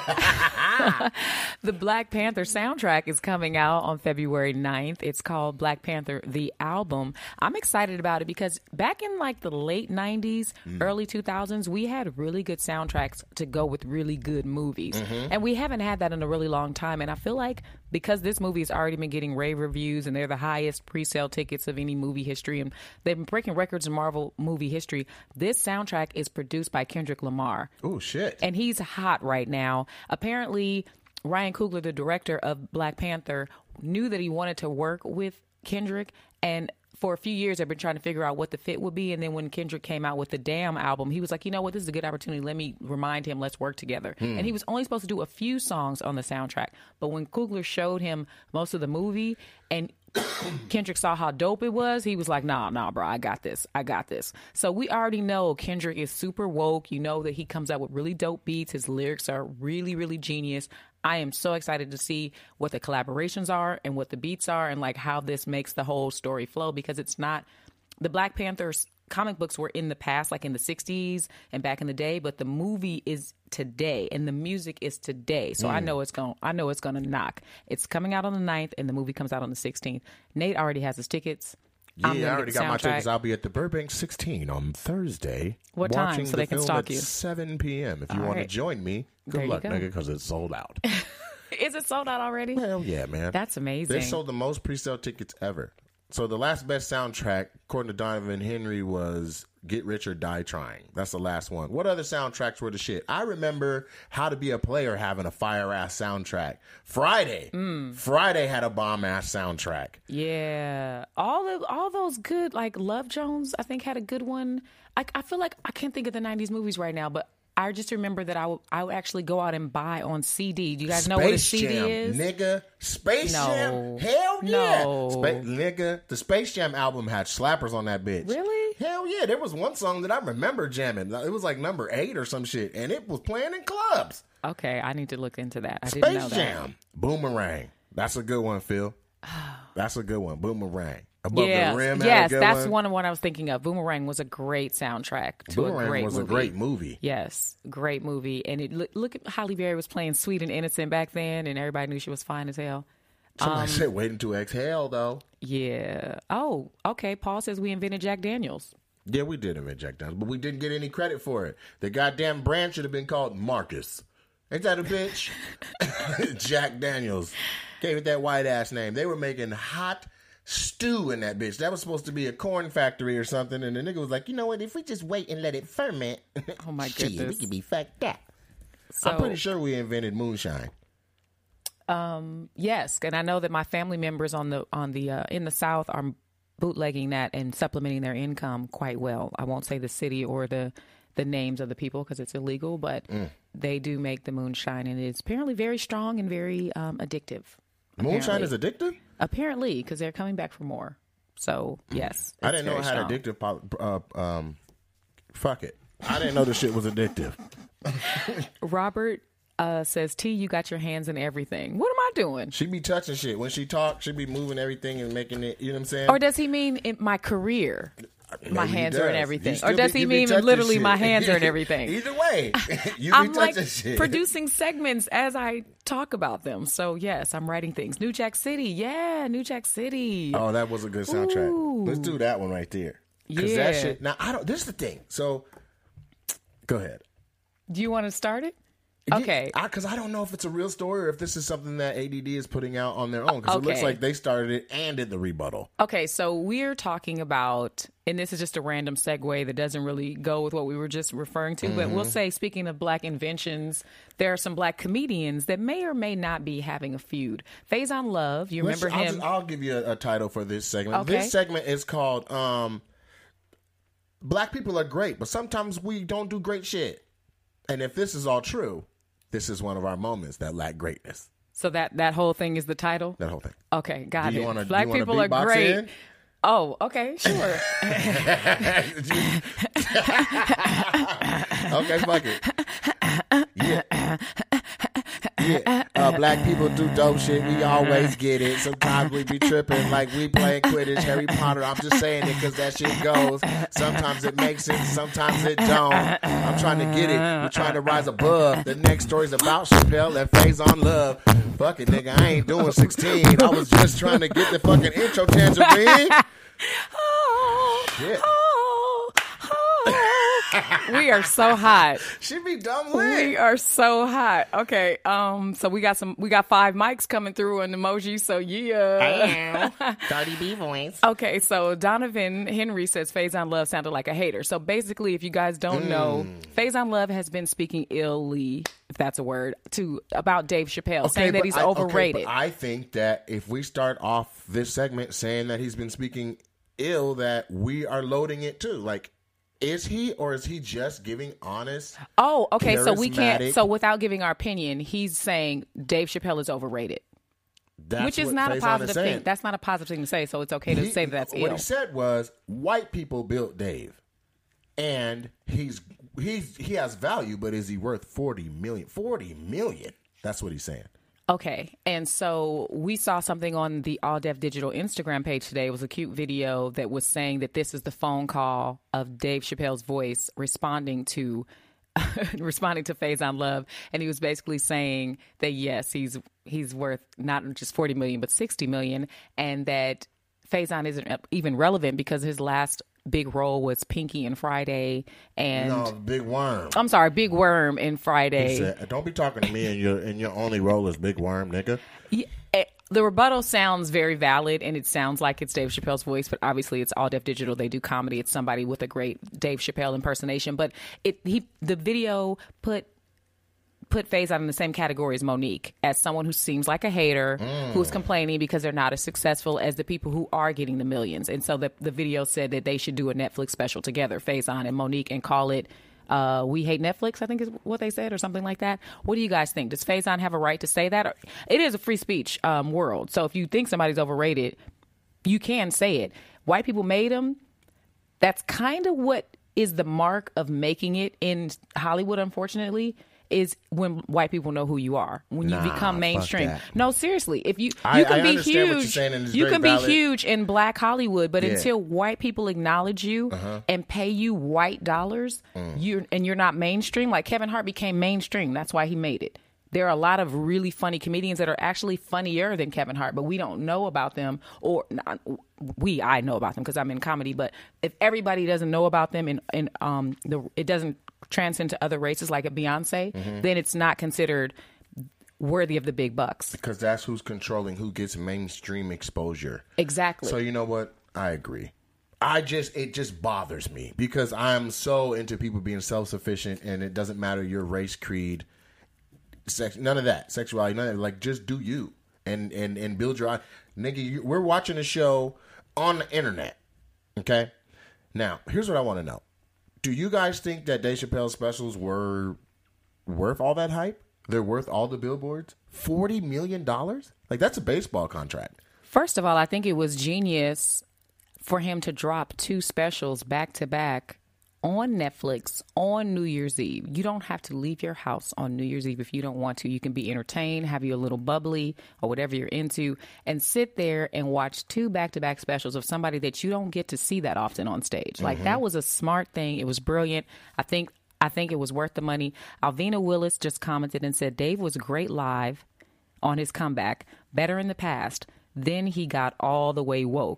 woke, the Black Panther soundtrack is coming out on February ninth. It's called Black Panther, the album. I'm excited about it because back in like the late nineties, early two thousands, we had really good soundtracks to go with really good movies. And we haven't had that in a really long time. And I feel like because this movie has already been getting rave reviews and they're the highest pre-sale tickets of any movie history, and they've been breaking records in Marvel movie history, this soundtrack is produced by Kendrick Lamar. Oh, shit. And he's hot right now. Apparently, Ryan Coogler, the director of Black Panther, knew that he wanted to work with Kendrick, and for a few years I've been trying to figure out what the fit would be. And then when Kendrick came out with the Damn album, he was like, you know what, this is a good opportunity. Let me remind him, let's work together. And he was only supposed to do a few songs on the soundtrack. But when Coogler showed him most of the movie and Kendrick saw how dope it was, he was like, nah, nah, bro, I got this. I got this. So we already know Kendrick is super woke. You know that he comes out with really dope beats. His lyrics are really, really genius. I am so excited to see what the collaborations are and what the beats are and like how this makes the whole story flow, because it's not the Black Panthers comic books were in the past, like in the sixties and back in the day, but the movie is today and the music is today. So I know it's going I know it's going to knock. It's coming out on the ninth and the movie comes out on the sixteenth. Nate already has his tickets. I'm Yeah, gonna I already get the got my soundtrack. tickets. I'll be at the Burbank sixteen on Thursday. What time? Watching So the they can film stalk at you. seven p.m. If you All want right. to join me, There good you luck, go. nigga, because it's sold out. Is it sold out already? Hell yeah, man. That's amazing. They sold the most pre-sale tickets ever. So the last best soundtrack, according to Donovan Henry, was Get Rich or Die Trying. That's the last one. What other soundtracks were the shit? I remember How to Be a Player having a fire-ass soundtrack. Friday. Mm. Friday had a bomb-ass soundtrack. Yeah, all of all those good, like Love Jones, I think had a good one. I, I feel like I can't think of the nineties movies right now, but I just remember that I would I would actually go out and buy on C D. Do you guys know what a Space C D Jam, is? nigga. Space No. Jam. Hell yeah. No. Spa- nigga, the Space Jam album had slappers on that bitch. Really? Hell yeah. There was one song that I remember jamming. It was like number eight or some shit, and it was playing in clubs. Okay, I need to look into that. I didn't know Space that. Jam. Boomerang. That's a good one, Phil. That's a good one. Boomerang. Above Yes, the Rim had a yes, good that's one. one of what I was thinking of. Boomerang was a great soundtrack to Boomerang a great was movie. a great movie. Yes, great movie. And it look, look at Halle Berry was playing sweet and innocent back then, and everybody knew she was fine as hell. Somebody Um, said waiting to exhale, though. Yeah. Oh, okay. Paul says we invented Jack Daniels. Yeah, we did invent Jack Daniels, but we didn't get any credit for it. The goddamn brand should have been called Marcus. Ain't that a bitch? Jack Daniels. Gave it that white ass name. They were making hot stew in that bitch. That was supposed to be a corn factory or something, and the nigga was like, you know what, if we just wait and let it ferment, Oh my shit, we goodness. could be fucked up. So, I'm pretty sure we invented moonshine. yes, and I know that my family members on the on the uh, in the South are bootlegging that and supplementing their income quite well. I won't say the city or the the names of the people because it's illegal, but they do make the moonshine, and it's apparently very strong and very um, addictive. Moonshine apparently. is addictive? Apparently, because they're coming back for more. So yes, I it's didn't know it very had strong. addictive. pol- Uh, um, fuck it. I didn't know this shit was addictive. Robert uh, says, "T, you got your hands in everything. What am I doing?" She be touching shit. When she talk, she be moving everything and making it, you know what I'm saying? Or does he mean in my career? My Maybe he hands are in does. everything. You still Or does be- he you be mean touching literally shit. my hands are in everything? Either way, you be I'm touching like shit. producing segments as I talk about them. So yes, I'm writing things. New Jack City. Yeah, New Jack City. Oh, that was a good soundtrack. Ooh. Let's do that one right there. Because Yeah. that shit. Now I don't. This is the thing. So, go ahead. Do you want to start it? Okay. Because I, I don't know if it's a real story or if this is something that A D D is putting out on their own. Because it looks Okay. like they started it and did the rebuttal. Okay, so we're talking about, and this is just a random segue that doesn't really go with what we were just referring to, but we'll say, speaking of black inventions, there are some black comedians that may or may not be having a feud. Faizon Love, you Let's- remember I'll, him? just- I'll give you a, a title for this segment. Okay. This segment is called um, Black People Are Great, but sometimes we don't do great shit. And if this is all true, this is one of our moments that lack greatness. So that, that whole thing is the title? That whole thing. Okay, got Do you it. wanna- do Black you wanna people are beatbox great. in? Oh, okay, sure. Okay, fuck it. Yeah. Yeah. Uh, black people do dope shit. We always get it. Sometimes we be tripping like we playing Quidditch, Harry Potter. I'm just saying it because that shit goes. Sometimes it makes sense. Sometimes it don't. I'm trying to get it. We're trying to rise above. The next story's about Chappelle and Faizon Love. Fuck it, nigga. I ain't doing sixteen. I was just trying to get the fucking intro, Tangerine. Oh, Shit. oh, oh. We are so hot. She be dumb We lit. are so hot. Okay, um, so we got some, we got five mics coming through and emoji. So yeah. Cardi B voice. Okay, so Donovan Henry says Faizon Love sounded like a hater. So basically, if you guys don't know, Faizon Love has been speaking illy, if that's a word, to about Dave Chappelle, saying that but he's I, okay, overrated. but I think that if we start off this segment saying that he's been speaking ill, that we are loading it too. Like, is he or is he just giving honest? oh, okay. So we can't. charismatic- So without giving our opinion, he's saying Dave Chappelle is overrated. That's Which is what not Faizon a is positive saying. thing. That's not a positive thing to say. So it's okay to He- say that that's what ill. he said was white people built Dave, and he's he's he has value, but is he worth forty million? Forty million. That's what he's saying. Okay. And so we saw something on the All Def Digital Instagram page today. It was a cute video that was saying that this is the phone call of Dave Chappelle's voice responding to responding to Faizon Love. And he was basically saying that, yes, he's he's worth not just forty million, but sixty million, and that Faizon isn't even relevant because his last big role was Pinky and Friday. And No, Big Worm. I'm sorry, Big Worm in He Friday. said, "Don't be talking to me and your and your only role is Big Worm, nigga." Yeah, eh, the rebuttal sounds very valid, and it sounds like it's Dave Chappelle's voice, but obviously it's All Def Digital. They do comedy. It's somebody with a great Dave Chappelle impersonation. But it he the video put put Faizon in the same category as Monique, as someone who seems like a hater, who's complaining because they're not as successful as the people who are getting the millions. And so the the video said that they should do a Netflix special together, Faizon and Monique, and call it Uh, We Hate Netflix, I think is what they said, or something like that. What do you guys think? Does Faizon have a right to say that? Or, it is a free speech um, world. So if you think somebody's overrated, you can say it. White people made him. That's kind of what is the mark of making it in Hollywood, unfortunately, is when white people know who you are, when Nah, you become fuck mainstream. that. No, seriously, if you you I- can I be understand what you're huge, saying, and it's you very can be valid. huge in Black Hollywood, but Yeah. until white people acknowledge you Uh-huh. and pay you white dollars, Mm. you're and you're not mainstream. Like Kevin Hart became mainstream. That's why he made it. There are a lot of really funny comedians that are actually funnier than Kevin Hart, but we don't know about them. Or not, we, I know about them because I'm in comedy. But if everybody doesn't know about them, and and um, the it doesn't transcend to other races like a Beyonce, Mm-hmm. then it's not considered worthy of the big bucks. Because that's who's controlling who gets mainstream exposure. Exactly. So you know what? I agree. I just it just bothers me because I'm so into people being self-sufficient, and it doesn't matter your race, creed, sex, none of that, sexuality, none of that. Like, just do you and and and build your nigga. You, we're watching a show on the internet. Okay. Now, here's what I want to know: do you guys think that Dave Chappelle's specials were worth all that hype? They're worth all the billboards? Forty million dollars? Like, that's a baseball contract. First of all, I think it was genius for him to drop two specials back to back on Netflix on New Year's Eve. You don't have to leave your house on New Year's Eve if you don't want to. You can be entertained, have you a little bubbly or whatever you're into, and sit there and watch two back-to-back specials of somebody that you don't get to see that often on stage. Like, that was a smart thing. It was brilliant. I think I think it was worth the money. Alvina Willis just commented and said, Dave was great live on his comeback, better in the past. Then he got all the way woke. He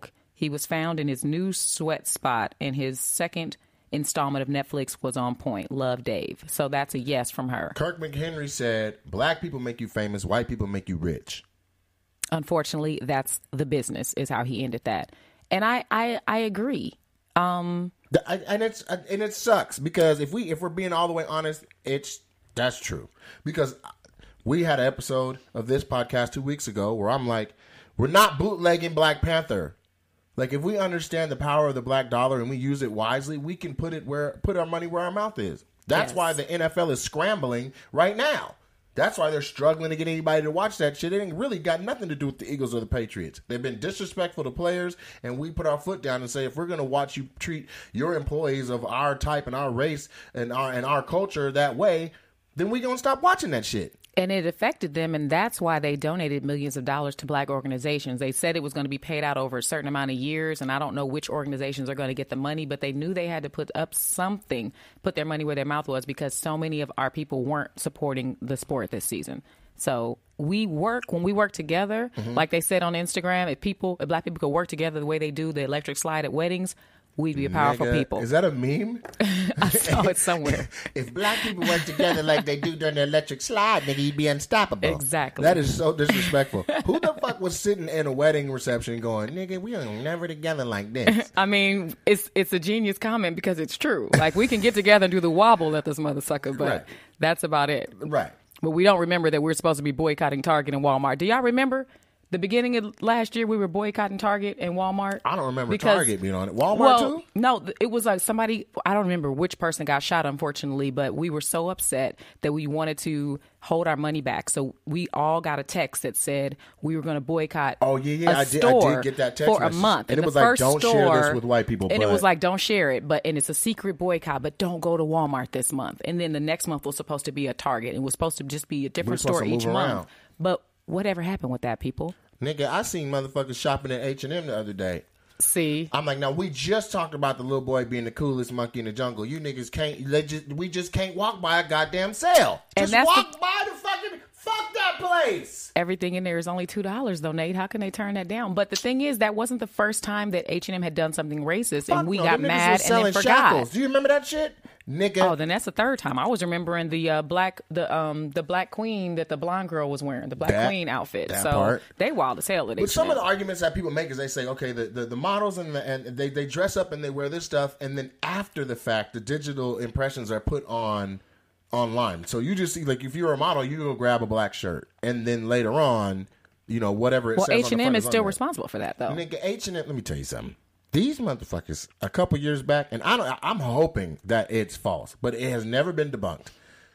He was found in his new sweat spot, and his second installment of Netflix was on point. Love, Dave. So that's a yes from her. Kirk McHenry said, black people make you famous, white people make you rich. Unfortunately, that's the business, is how he ended that. And I, I, I agree. Um, and it's and it sucks because if we if we're being all the way honest, it's that's true. Because we had an episode of this podcast two weeks ago where I'm like, we're not bootlegging Black Panther. Like, if we understand the power of the black dollar and we use it wisely, we can put it where put our money where our mouth is. That's yes. why the N F L is scrambling right now. That's why they're struggling to get anybody to watch that shit. It ain't really got nothing to do with the Eagles or the Patriots. They've been disrespectful to players, and we put our foot down and say, if we're going to watch you treat your employees of our type and our race and our and our culture that way, then we going to stop watching that shit. And it affected them, and that's why they donated millions of dollars to black organizations. They said it was going to be paid out over a certain amount of years, and I don't know which organizations are going to get the money, but they knew they had to put up something, put their money where their mouth was, because so many of our people weren't supporting the sport this season. So we work, when we work together, mm-hmm. like they said on Instagram, if people, if black people could work together the way they do the electric slide at weddings, we'd be a powerful Nigga, people. Is that a meme? I saw it somewhere. If black people work together like they do during the electric slide, nigga, you'd be unstoppable. Exactly. That is so disrespectful. Who the fuck was sitting in a wedding reception going, nigga, we are never together like this? I mean, it's it's a genius comment because it's true. Like, we can get together and do the wobble at this mother sucker, but right. that's about it. Right. But we don't remember that we're supposed to be boycotting Target and Walmart. Do y'all remember? The beginning of last year, we were boycotting Target and Walmart. I don't remember because, Target being on it. Walmart, well, too? No, it was like somebody, I don't remember which person got shot, unfortunately, but we were so upset that we wanted to hold our money back. So we all got a text that said we were going to boycott oh, yeah, yeah. a I did, store I did get that text for message. a month. And, and it was the like, don't store, share this with white people. And but... it was like, don't share it, but and it's a secret boycott, but don't go to Walmart this month. And then the next month was supposed to be a Target. It was supposed to just be a different store each month. Around. But whatever happened with that, people? Nigga, I seen motherfuckers shopping at H and M the other day. See? I'm like, now, we just talked about the little boy being the coolest monkey in the jungle. You niggas can't, they just, we just can't walk by a goddamn sale. And just walk the, by the fucking, fuck that place. Everything in there is only two dollars though, Nate. How can they turn that down? But the thing is, that wasn't the first time that H and M had done something racist, fuck and we no, got mad and then forgot. Shackles. Do you remember that shit? Nigga. Oh, then that's the third time. I was remembering the uh, black the um the black queen that the blonde girl was wearing, the black that, queen outfit. That so part. They wild as hell. At but some of the arguments that people make is they say, okay, the, the, the models and the, and they, they dress up and they wear this stuff, and then after the fact, the digital impressions are put on online. So you just see, like, if you're a model, you go grab a black shirt, and then later on, you know, whatever it well, says. Well, H and M is is still responsible for that, though. Nigga, H and M. Let me tell you something. These motherfuckers, a couple years back, and I don't, I'm hoping that it's false, but it has never been debunked.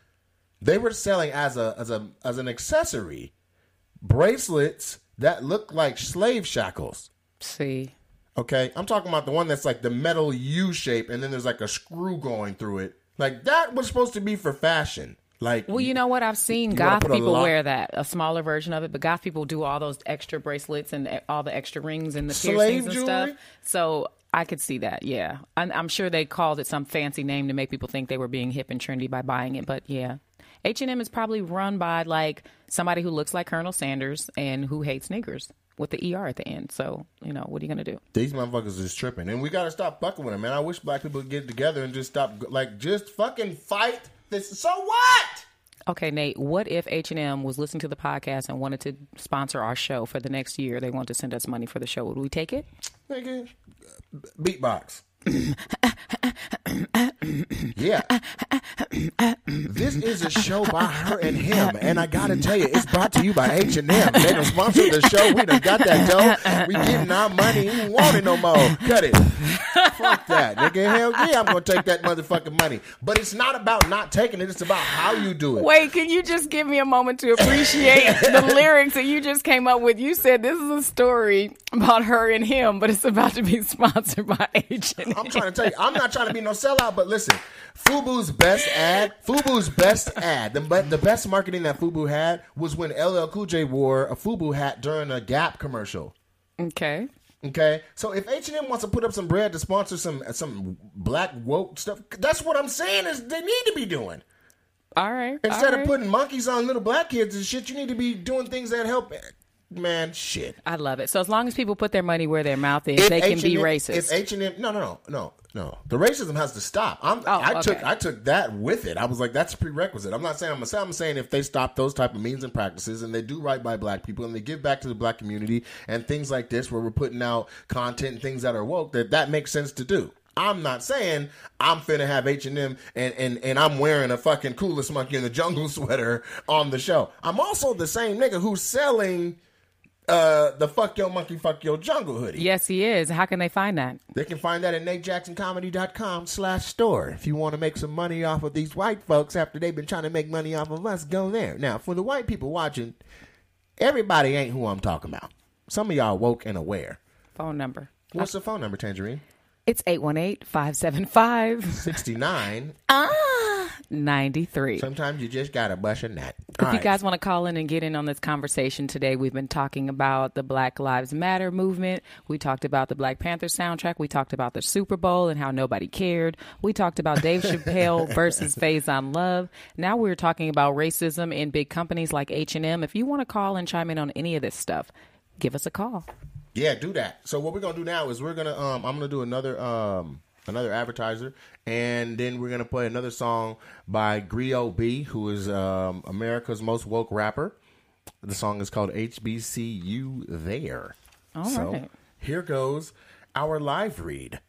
They were selling as a as a as an accessory bracelets that look like slave shackles. See, okay, I'm talking about the one that's like the metal U shape, and then there's like a screw going through it. Like, that was supposed to be for fashion. Like, well, you know what? I've seen goth people wear that, a smaller version of it, but goth people do all those extra bracelets and all the extra rings and the piercings and stuff. So I could see that, yeah. I'm, I'm sure they called it some fancy name to make people think they were being hip and trendy by buying it, but yeah. H and M is probably run by, like, somebody who looks like Colonel Sanders and who hates niggers with the E R at the end. So, you know, what are you going to do? These motherfuckers is tripping, and we got to stop fucking with them, man. I wish black people would get together and just stop, like, just fucking fight this. So what? Okay, Nate, what if H and M was listening to the podcast and wanted to sponsor our show for the next year? They want to send us money for the show. Would we take it? Nigga, beatbox. Yeah. This is a show by her and him, and I gotta tell you, it's brought to you by H and M. They done sponsored the show. We done got that dough. We getting our money. We don't want it no more. Cut it. Fuck that, nigga. Hell yeah, I'm gonna take that motherfucking money. But it's not about not taking it. It's about how you do it. Wait, can you just give me a moment to appreciate the lyrics that you just came up with? You said this is a story about her and him, but it's about to be sponsored by H and M. I'm trying to tell you, I'm not trying to be no sellout, but listen, FUBU's best ad, FUBU's best ad, the, the best marketing that FUBU had was when L L Cool J wore a FUBU hat during a Gap commercial. Okay. Okay, so if H and M wants to put up some bread to sponsor some some black woke stuff, that's what I'm saying is they need to be doing. All right. Instead all right. of putting monkeys on little black kids and shit, you need to be doing things that help man, shit. I love it. So as long as people put their money where their mouth is, If they can H and be M racist. If H and M, no, no, no, no, no. The racism has to stop. I'm, Oh, I okay. took, I took that with it. I was like, that's a prerequisite. I'm not saying I'm gonna say. I'm saying if they stop those type of means and practices, and they do right by black people, and they give back to the black community, and things like this, where we're putting out content and things that are woke, that that makes sense to do. I'm not saying I'm finna have H and M and, and, and I'm wearing a fucking Coolest Monkey in the Jungle sweater on the show. I'm also the same nigga who's selling uh, the Fuck Your Monkey, Fuck Your Jungle hoodie. Yes, he is. How can they find that? They can find that at nate jackson comedy dot com slash store. If you want to make some money off of these white folks after they've been trying to make money off of us, go there. Now, for the white people watching, everybody ain't who I'm talking about. Some of y'all woke and aware. Phone number. What's the phone number, Tangerine? It's eight one eight, five seven five, sixty-nine ninety-three. Sometimes you just got to bust a nut. If you guys want to call in and get in on this conversation today, we've been talking about the Black Lives Matter movement. We talked about the Black Panther soundtrack. We talked about the Super Bowl and how nobody cared. We talked about Dave Chappelle versus Faison Love. Now we're talking about racism in big companies like H and M. If you want to call and chime in on any of this stuff, give us a call. Yeah, do that. So what we're gonna do now is we're gonna um I'm gonna do another um another advertiser, and then we're gonna play another song by Griot B, who is um America's most woke rapper. The song is called H B C U There. All so right. here goes our live read.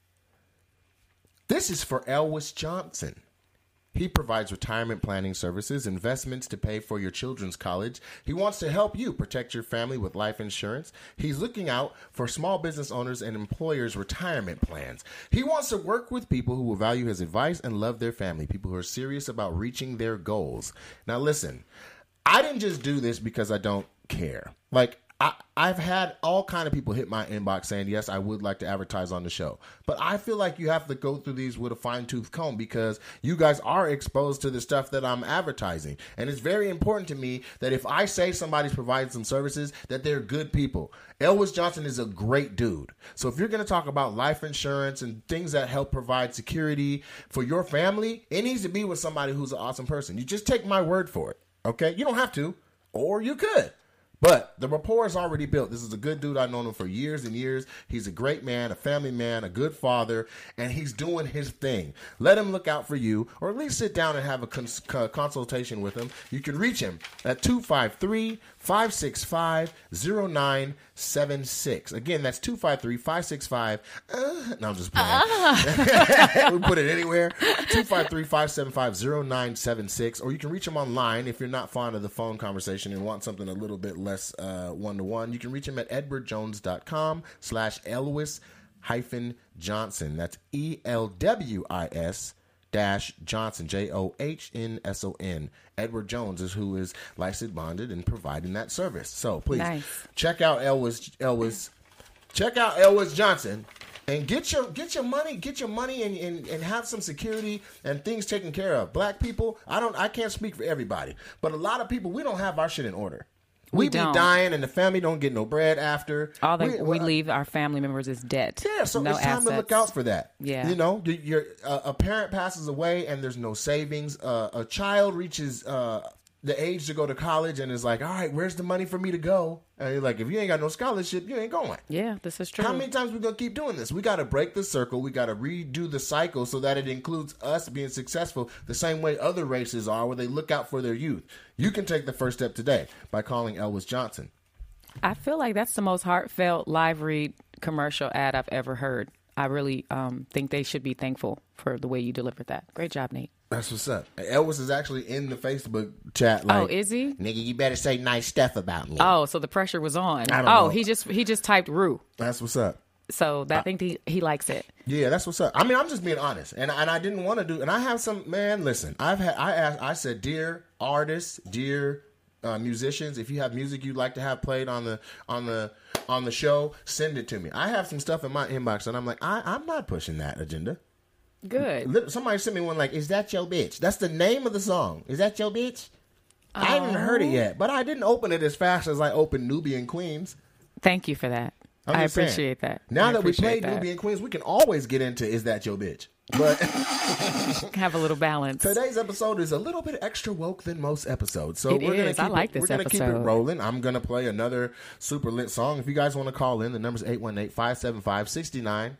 This is for Elwis Johnson. He provides retirement planning services, investments to pay for your children's college. He wants to help you protect your family with life insurance. He's looking out for small business owners and employers' retirement plans. He wants to work with people who will value his advice and love their family, people who are serious about reaching their goals. Now listen, I didn't just do this because I don't care. Like, I, I've had all kind of people hit my inbox saying, yes, I would like to advertise on the show. But I feel like you have to go through these with a fine-tooth comb because you guys are exposed to the stuff that I'm advertising. And it's very important to me that if I say somebody's providing some services, that they're good people. Elwis Johnson is a great dude. So if you're going to talk about life insurance and things that help provide security for your family, it needs to be with somebody who's an awesome person. You just take my word for it, okay? You don't have to, or you could. But the rapport is already built. This is a good dude. I've known him for years and years. He's a great man, a family man, a good father, and he's doing his thing. Let him look out for you, or at least sit down and have a cons- uh, consultation with him. You can reach him at two five three, five six five, zero nine seven six. Again, that's two five three, five six five. Uh, no, I'm just playing. Uh. We put it anywhere. two five three, five seven five, zero nine seven six. Or you can reach him online if you're not fond of the phone conversation and want something a little bit less uh, one-to-one. You can reach him at edwardjones.com slash Elwis hyphen Johnson. That's E L W I S dash Johnson, J O H N S O N. Edward Jones is who is licensed, bonded, and providing that service. So please Nice. check out Elwis, Elwis, check out Elwis Johnson, and get your get your money, get your money, and, and and have some security and things taken care of. Black people, I don't, I can't speak for everybody, but a lot of people, we don't have our shit in order. We, We be don't. dying, and the family don't get no bread after. All that we, we, leave our family members is debt. Yeah, so no it's time assets. to look out for that. Yeah. You know, you- you're, uh, a parent passes away and there's no savings. Uh, a child reaches uh, the age to go to college and is like, all right, where's the money for me to go? And you're like, if you ain't got no scholarship, you ain't going. Yeah, this is true. How many times we going to keep doing this? We got to break the circle. We got to redo the cycle so that it includes us being successful the same way other races are, where they look out for their youth. You can take the first step today by calling Elwis Johnson. I feel like that's the most heartfelt live read commercial ad I've ever heard. I really um, think they should be thankful for the way you delivered that. Great job, Nate. That's what's up. Elwis is actually in the Facebook chat. Like, Oh, is he? Nigga, you better say nice stuff about me. Oh, so the pressure was on. I don't oh, know. he just he just typed Rue. That's what's up. So that, I think he, he likes it. Yeah, that's what's up. I mean, I'm just being honest, and and I didn't want to do. And I have some man. Listen, I've had. I asked. I said, dear artists, dear uh, musicians, if you have music you'd like to have played on the on the on the show, send it to me. I have some stuff in my inbox, and I'm like, I, I'm not pushing that agenda. Good. Lit- Somebody sent me one like, "Is that your bitch?" That's the name of the song. Is that your bitch? I haven't heard it yet, but I didn't open it as fast as I opened Nubian Queens. Thank you for that. I'm I just saying. appreciate that. Now I that we played appreciate that. Nubian Queens, we can always get into Is That Your Bitch? But Have a little balance. today's episode is a little bit extra woke than most episodes. So It we're gonna is. keep I like it, this We're gonna keep it episode. rolling. I'm gonna play another super lit song. If you guys want to call in, the number's eight one eight, five seven five, six nine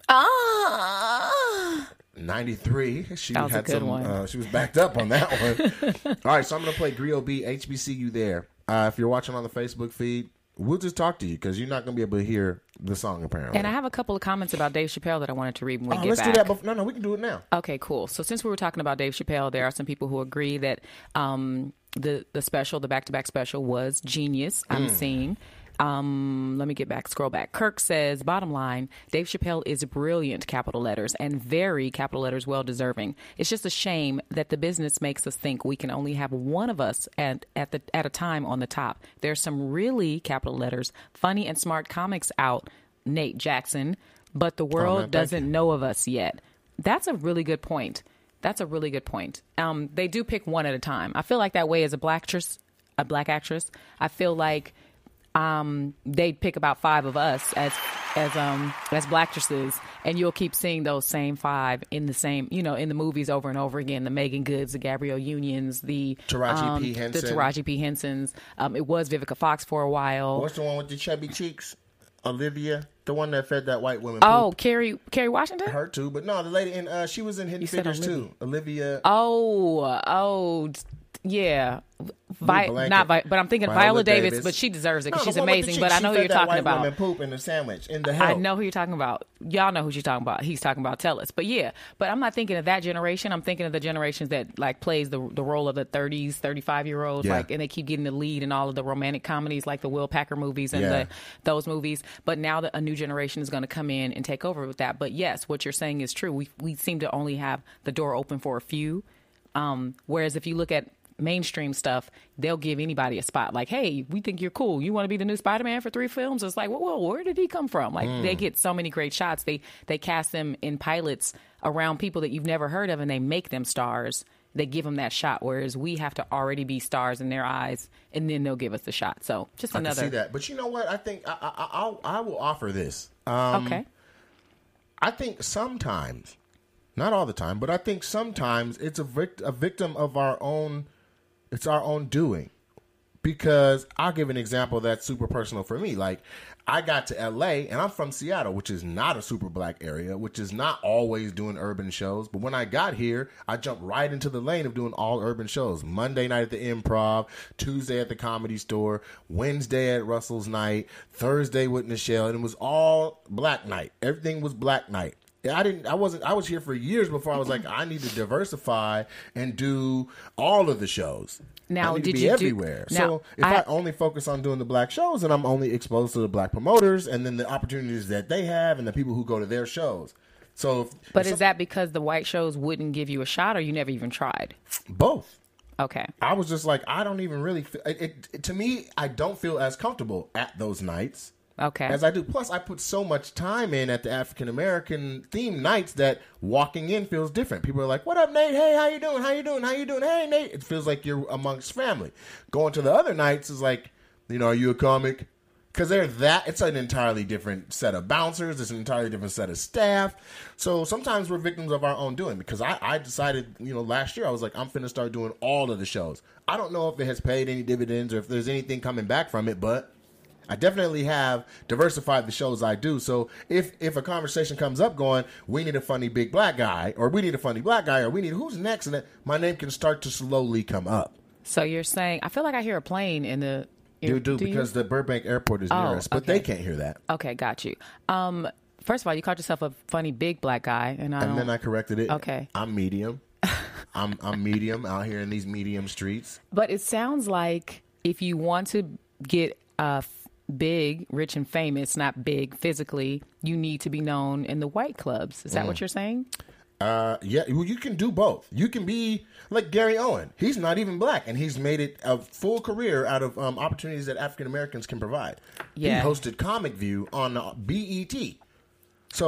Ah. ninety-three. She That was a had good some one. uh, she was backed up on that one. All right, so I'm gonna play Griot B, H B C U there. Uh, if you're watching on the Facebook feed, we'll just talk to you because you're not gonna be able to hear the song apparently. And I have a couple of comments about Dave Chappelle that I wanted to read when we oh, get let's back. do that. Before, no, no, we can do it now. Okay, cool. So since we were talking about Dave Chappelle, there are some people who agree that um, the the special, the back to back special, was genius. I'm seeing. Um, let me get back, scroll back. Kirk says, bottom line, Dave Chappelle is brilliant, capital letters, and very, capital letters, well deserving. It's just a shame that the business makes us think we can only have one of us at, at, the, at a time on the top. There's some really, capital letters, funny and smart comics out, Nate Jackson, but the world man, thank doesn't you. know of us yet. That's a really good point. That's a really good point. Um, they do pick one at a time. I feel like that way as a black actress, a black actress. I feel like um, they'd pick about five of us as as um as black actresses, and you'll keep seeing those same five in the same, you know, in the movies over and over again. The Megan Goods, the Gabrielle Unions, the Taraji um, P. Henson. the Taraji P. Hensons. Um, it was Vivica Fox for a while. What's the one with the chubby cheeks? Olivia, the one that fed that white woman. Oh, poop. Carrie Carrie Washington. Her too, but no, the lady in uh, she was in Hidden You said Figures Olivia. too. Olivia. Oh, oh, yeah. Vi- Blanket. not Vi- but I'm thinking Viola Viola Davis, Davis. but she deserves it No, because the she's one with the amazing. cheeks. But I She know who fed you're that talking white about. woman poop in the sandwich in the I help. know who you're talking about. Y'all know who she's talking about. He's talking about Tell Us. But yeah, but I'm not thinking of that generation. I'm thinking of the generations that like plays the the role of the thirties, thirty-five year olds, Yeah. like, and they keep getting the lead in all of the romantic comedies, like the Will Packer movies and Yeah. the those movies. But now that a new generation is going to come in and take over with that. But yes, what you're saying is true. We we seem to only have the door open for a few. Um, whereas if you look at mainstream stuff, they'll give anybody a spot. Like, hey, we think you're cool. You want to be the new Spider-Man for three films? It's like, well, well where did he come from? Like, they get so many great shots. They they cast them in pilots around people that you've never heard of, and they make them stars. They give them that shot, whereas we have to already be stars in their eyes, and then they'll give us the shot. So just I can another. see that, but you know what? I think I I, I'll, I will offer this. Um, Okay. I think sometimes, not all the time, but I think sometimes it's a, vict- a victim of our own. It's our own doing. Because I'll give an example that's super personal for me. Like, I got to L A, and I'm from Seattle, which is not a super black area, which is not always doing urban shows. But when I got here, I jumped right into the lane of doing all urban shows. Monday night at the Improv, Tuesday at the Comedy Store, Wednesday at Russell's Night, Thursday with Nichelle, and it was all black night. Everything was black night. I didn't. I wasn't. I was here for years before I was like, I need to diversify and do all of the shows. Now, I need did to be you do- everywhere? now, so if I, I- only focus on doing the black shows, and I'm only exposed to the black promoters, and then the opportunities that they have, and the people who go to their shows. So, if, But if is that because the white shows wouldn't give you a shot, or you never even tried? both? Okay. I was just like, I don't even really. Feel, it, it, it- to me, I don't feel as comfortable at those nights. Okay. As I do. Plus, I put so much time in at the African American theme nights that walking in feels different. People are like, "What up, Nate? Hey, how you doing? How you doing? How you doing? Hey, Nate." It feels like you're amongst family. Going to the other nights is like, you know, are you a comic? Because they're that. It's an entirely different set of bouncers. It's an entirely different set of staff. So sometimes we're victims of our own doing. Because I, I decided, you know, last year I was like, I'm finna start doing all of the shows. I don't know if it has paid any dividends or if there's anything coming back from it, but I definitely have diversified the shows I do. So if if a conversation comes up going, we need a funny big black guy, or we need a funny black guy, or we need who's next, and then my name can start to slowly come up. So you're saying, I feel like I hear a plane in the. You do, do you? because the Burbank Airport is near Oh, us, but okay. they can't hear that. Okay, got you. Um, first of all, you called yourself a funny big black guy, and I And don't. then I corrected it. Okay. I'm medium. I'm I'm medium out here in these medium streets. But it sounds like if you want to get uh, f- big, rich, and famous, not big physically, you need to be known in the white clubs. Is that Mm. what you're saying? Uh, yeah, well, you can do both. You can be like Gary Owen. He's not even black, and he's made it a full career out of um, opportunities that African Americans can provide. Yeah. He hosted Comic View on uh, B E T. So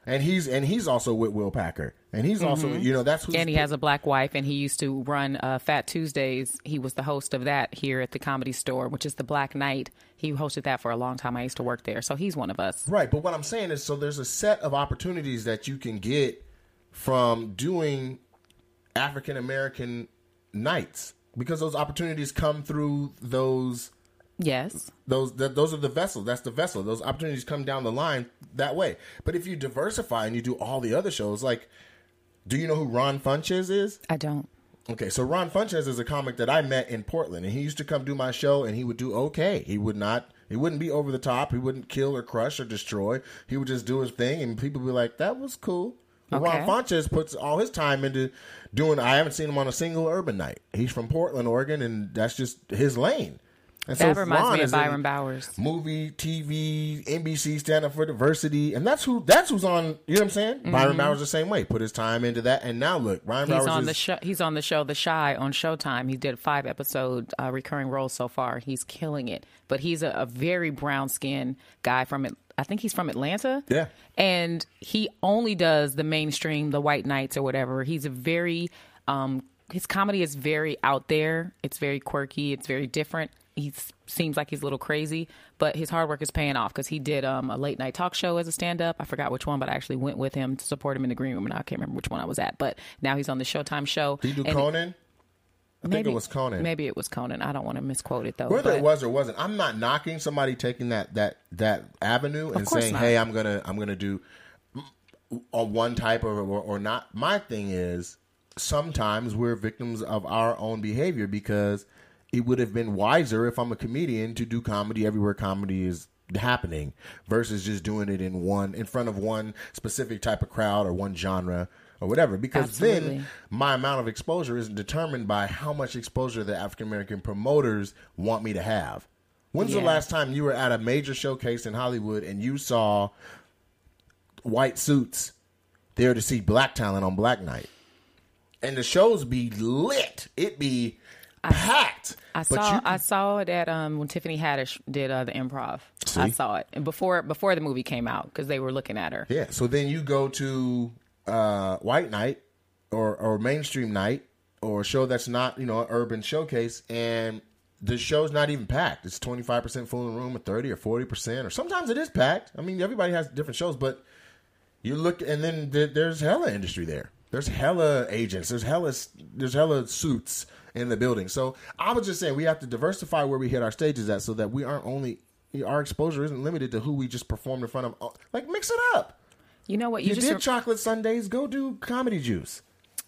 And he's and he's also with Will Packer. And he's also, Mm-hmm. you know, that's who's And he has a black wife, and he used to run uh, Fat Tuesdays. He was the host of that here at the Comedy Store, which is the Black Night. He hosted that for a long time. I used to work there. So he's one of us. Right, but what I'm saying is, so there's a set of opportunities that you can get from doing African American nights, because those opportunities come through those Yes. those th- those are the vessel. That's the vessel. Those opportunities come down the line that way. But if you diversify and you do all the other shows, like, do you know who Ron Funches is? I don't. Okay, so Ron Funches is a comic that I met in Portland, and he used to come do my show, and he would do okay. He would not, he wouldn't be over the top. He wouldn't kill or crush or destroy. He would just do his thing, and people would be like, that was cool. Well, Okay. Ron Funches puts all his time into doing, I haven't seen him on a single urban night. He's from Portland, Oregon, and that's just his lane. And That so reminds Ron me of is in Byron Bowers. Movie, T V, N B C, Stand Up for Diversity, and that's who that's who's on. You know what I'm saying? Byron Bowers the same way. Put his time into that, and now look, Byron He's Bowers on is, the show. He's on the show The Shy on Showtime. He did five episode uh, recurring roles so far. He's killing it. But he's a, a very brown skinned guy from it. I think he's from Atlanta. Yeah. And he only does the mainstream, the white nights or whatever. He's a very um, his comedy is very out there. It's very quirky. It's very different. He seems like he's a little crazy, but his hard work is paying off, because he did um, a late night talk show as a stand-up. I forgot which one, but I actually went with him to support him in the green room, and I can't remember which one I was at. But now he's on the Showtime show. Did he do and Conan? I think it was Conan. Maybe it was Conan. I don't want to misquote it though. Whether but it was or wasn't, I'm not knocking somebody taking that that that avenue and course saying, not. "Hey, I'm gonna I'm gonna do on one type of or, or not." My thing is, sometimes we're victims of our own behavior, because it would have been wiser if I'm a comedian to do comedy everywhere comedy is happening versus just doing it in one in front of one specific type of crowd or one genre or whatever, because Absolutely. then my amount of exposure isn't determined by how much exposure the African American promoters want me to have. When's the Yeah. last time you were at a major showcase in Hollywood and you saw white suits there to see black talent on Black Night? And the shows be lit. It be packed. I But saw you- I saw it at um, when Tiffany Haddish did uh, the Improv. See? I saw it, and before before the movie came out, because they were looking at her. Yeah, so then you go to uh, White Night or, or Mainstream Night or a show that's not, you know, an urban showcase, and the show's not even packed. It's twenty-five percent full in the room, or thirty or forty percent, or sometimes it is packed. I mean, everybody has different shows, but you look, and then there, there's hella industry there. There's hella agents. There's hella, there's hella suits in the building. So I was just saying we have to diversify where we hit our stages at, so that we aren't only, our exposure isn't limited to who we just performed in front of. Like, mix it up. You know what? You, You, just did re- chocolate Sundays. Go do Comedy Juice.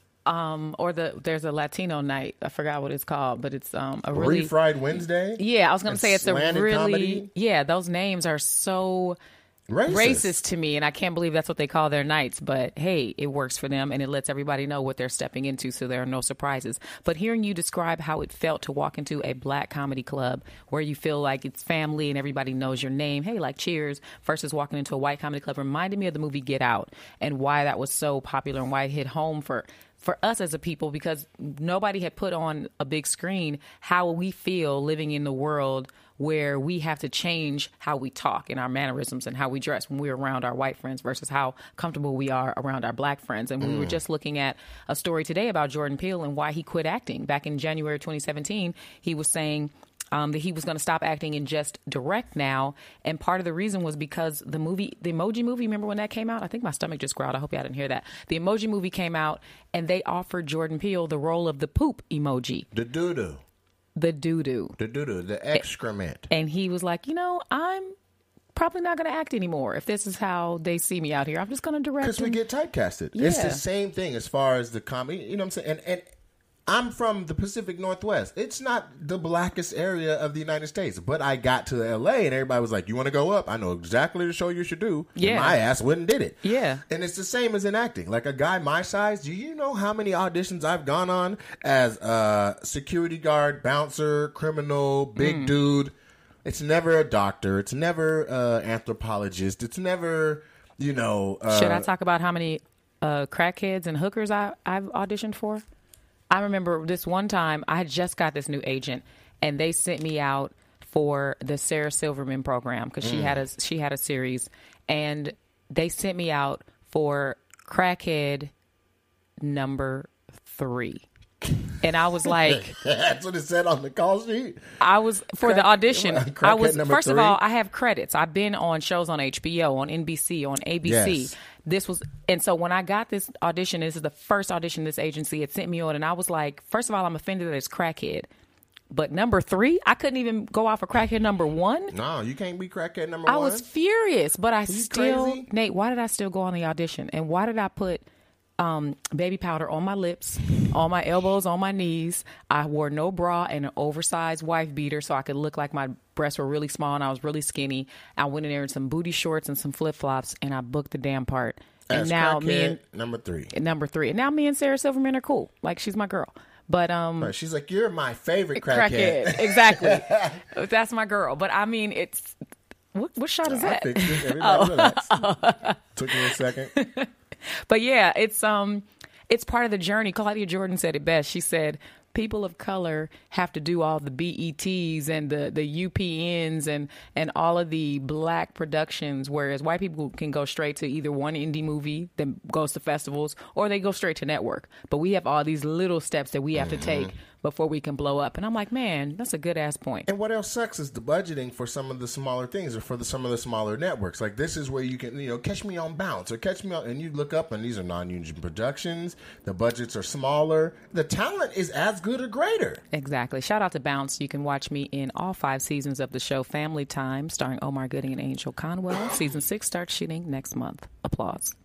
um or the there's a Latino night. I forgot what it's called, but it's um a really Refried Wednesday. yeah. I was gonna and say it's a slanted really comedy. yeah. Those names are so Racist. racist to me, and I can't believe that's what they call their nights. But hey, it works for them, and it lets everybody know what they're stepping into, so there are no surprises. But hearing you describe how it felt to walk into a black comedy club where you feel like it's family and everybody knows your name, hey, like Cheers, versus walking into a white comedy club, reminded me of the movie Get Out and why that was so popular and why it hit home for for us as a people, because nobody had put on a big screen how we feel living in the world where we have to change how we talk and our mannerisms and how we dress when we're around our white friends versus how comfortable we are around our black friends. And we were just looking at a story today about Jordan Peele and why he quit acting. Back in January twenty seventeen, he was saying Um, that he was going to stop acting and just direct now. And part of the reason was because the movie, the Emoji Movie, remember when that came out? I think my stomach just growled. I hope y'all didn't hear that. The Emoji Movie came out, and they offered Jordan Peele the role of the poop emoji, The doo-doo. the doo-doo. The doo-doo. The excrement. And he was like, you know, I'm probably not going to act anymore if this is how they see me out here. I'm just going to direct. Because we and- get typecasted. It's Yeah. the same thing as far as the comedy. You know what I'm saying? And, and I'm from the Pacific Northwest. It's not the blackest area of the United States. But I got to L A and everybody was like, you want to go up? I know exactly the show you should do. And Yeah. my ass went and did it. Yeah. And it's the same as in acting. Like a guy my size, do you know how many auditions I've gone on as a security guard, bouncer, criminal, big Mm. dude? It's never a doctor. It's never an anthropologist. It's never, you know. Uh, Should I talk about how many uh, crackheads and hookers I, I've auditioned for? I remember this one time I had just got this new agent, and they sent me out for the Sarah Silverman program because she had a she had a series, and they sent me out for crackhead number three. And I was like, that's what it said on the call sheet. I was for Crack, the audition. I was first three? of all, I have credits. I've been on shows on H B O, on N B C, on A B C. Yes. This was, and so when I got this audition, this is the first audition this agency had sent me on, and I was like, first of all, I'm offended that it's crackhead. But number three, I couldn't even go off of crackhead number one. No, you can't be crackhead number I one. was furious, but I you still, crazy? Nate, why did I still go on the audition? And why did I put um, baby powder on my lips, on my elbows, on my knees? I wore no bra and an oversized wife beater so I could look like my breasts were really small and I was really skinny. I went in there in some booty shorts and some flip-flops, and I booked the damn part. And As now me and number three. number three. And now me and Sarah Silverman are cool. Like, she's my girl. But um, But she's like, you're my favorite crackhead. crackhead. Exactly. That's my girl. But I mean, it's what, what shot is I that? fixed it. Everybody relax. Took me a second. But yeah, it's um, it's part of the journey. Claudia Jordan said it best. She said, people of color have to do all the B E Ts and the, the U P Ns and, and all of the black productions, whereas white people can go straight to either one indie movie that goes to festivals or they go straight to network. But we have all these little steps that we have Mm-hmm. to take before we can blow up. And I'm like, man, that's a good ass point. And what else sucks is the budgeting for some of the smaller things or for the, some of the smaller networks. Like, this is where you can, you know, catch me on Bounce or catch me on, and you look up and these are non-union productions. The budgets are smaller. The talent is as good or greater. Exactly. Shout out to Bounce. You can watch me in all five seasons of the show Family Time, starring Omar Gooding and Angel Conwell. Season six starts shooting next month. Applause.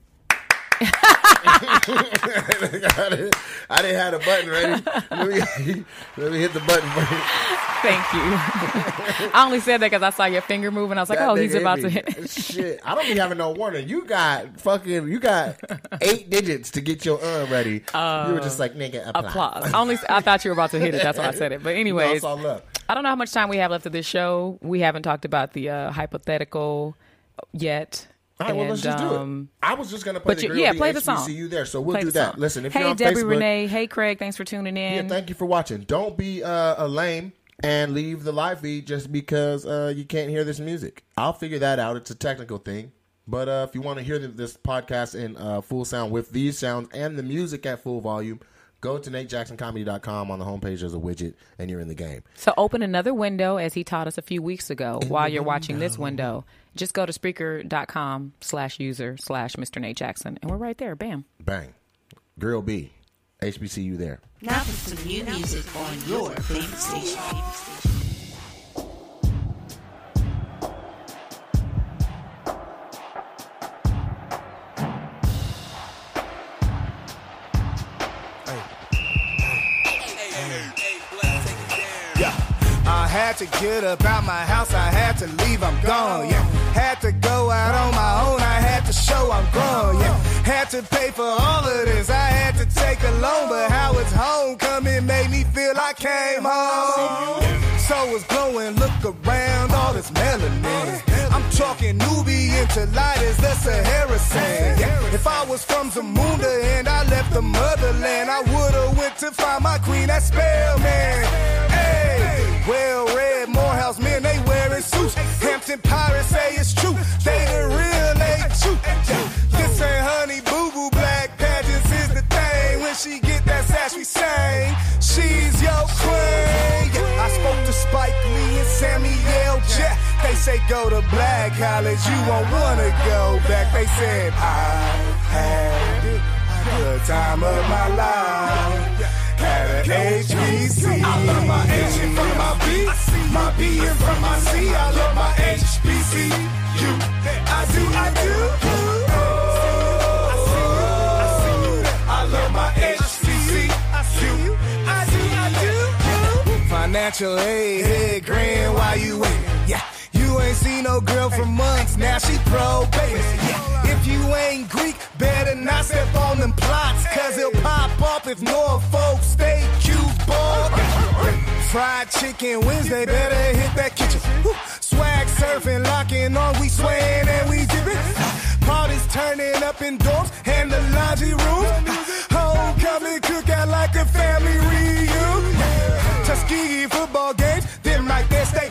I, didn't, I didn't have the button ready. Let me, let me hit the button for you. Thank you. I only said that because I saw your finger moving. I was like, That oh, he's nigga about hit to me. hit. Shit, I don't be having no warning. You got fucking, you got eight digits to get your uh ready. Uh, you were just like, nigga, apply. Applause. I only I thought you were about to hit it. That's why I said it. But anyways, No, it's all up. I don't know how much time we have left of this show. We haven't talked about the uh, hypothetical yet. All right, well, And, let's just um, do it. I was just going to play But the you, Grill yeah, B play the H B C song. U there, so we'll Play do the that. song. Listen, if hey, you're on Debbie Facebook, Renee. Hey, Craig. Thanks for tuning in. yeah, thank you for watching. Don't be uh, a lame and leave the live feed just because uh, you can't hear this music. I'll figure that out. It's a technical thing. But uh, if you want to hear this podcast in uh, full sound with these sounds and the music at full volume, go to nate jackson comedy dot com. On the homepage, there's a widget, and you're in the game. So open another window, as he taught us a few weeks ago, while you're watching this window. Just go to Spreaker.com slash user slash Mr. Nate Jackson, and we're right there. Bam. Bang. Grill B. H B C U there. Now for some new music on your favorite station. I had to get up out my house, I had to leave, I'm gone, yeah. Had to go out on my own, I had to show I'm grown, yeah. Had to pay for all of this, I had to take a loan, but how it's homecoming made me feel I came home. So was glowing, look around, all this melanin. I'm talking Nubian to light as the Sahara sand. Yeah. If I was from Zamunda and I left the motherland, I would've went to find my queen, that spell man. Hey, well-read Morehouse men, they wearing suits. Hampton Pirates say it's true, they the real ain't true. This ain't Honey Boo Boo, black pageants is the thing. When she get that sash, we sing, she's your queen. Yeah, I spoke to Spike Lee and Samuel Jack. They say go to Black College, you won't wanna go back. They said I had a good time of my life. Had an H B C. I love my H from my B, my B and from my C. I love my H B C. You, I do, I do. I love my H B C. You, I do, I do. Financial aid, head grand while you waiting. Yeah. You ain't seen no girl for months, now she probated. Yeah. If you ain't Greek, better not step on them plots, cause it'll pop up if Norfolk State Q-ball. Fried chicken Wednesday, better hit that kitchen. Woo. Swag surfing, locking on, we swaying and we dipping. Parties turning up in dorms and the laundry room. Homecoming cookout like a family reunion. Tuskegee football games, them right there stay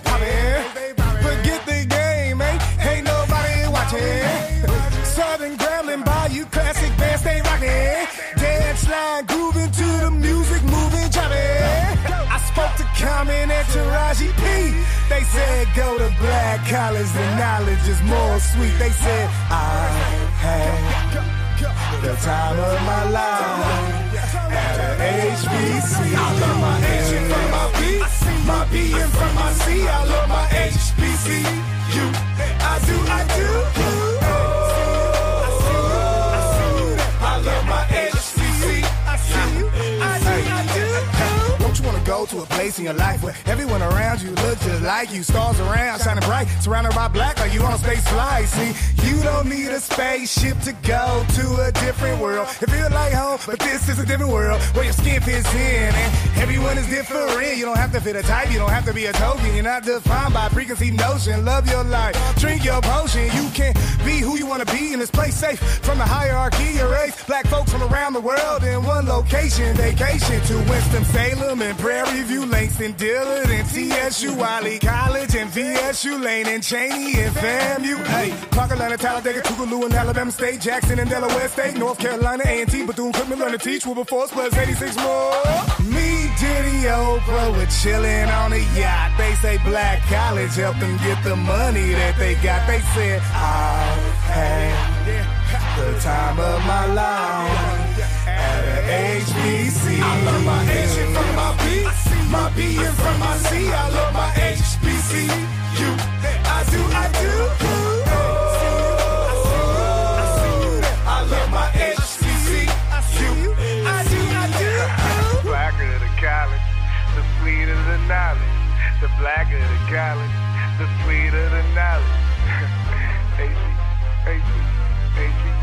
poppin'. Forget the game, ain't, ain't nobody watching. Southern Grambling by you classic band, stay rocking. Dance line, grooving to the music, moving, driving. I spoke to Common and Taraji P. They said go to Black College, the knowledge is more sweet. They said I had the time of my life at an H B C. I love my H from my B, my B and from my C. I love my H B C U. I do, I do. Oh, I love my H B C U. I do, I do. Don't you want to go to a place in your life where everyone around you looks just like you? Stars around, shining bright, surrounded by black, like you on a space flight. See, you don't need a spaceship to go to a different world. It feels like home, but this is a different world where your skin fits in and everyone is different. You don't have to fit a type, you don't have to be a token. You're not defined by preconceived notion. Love your life, drink your potion. You can be who you want to be in this place safe from the hierarchy. Erase black folks from around the world in one location. Vacation to Winston-Salem and Prairie View, Langston, Dillard and T S U, Wiley College and V S U, Lane and Cheney and FAMU. Hey, Parker, Atlanta, Talladega, Tougaloo and Alabama State, Jackson and Delaware State, North Carolina, A and T, Bethune-Cookman, learn to teach, Wilberforce plus eighty-six more. Me, Diddy, Oprah, we're chilling on a yacht. They say Black College helped them get the money that they got. They said, I've had the time of my life at an H B C. I love my H from my B, my B and from my C. I love my H B C U. I do, I do. I love my H B C U. I do, I do. The blacker the college, the sweeter the knowledge. The blacker the college, the sweeter the knowledge. H B, H B, H B.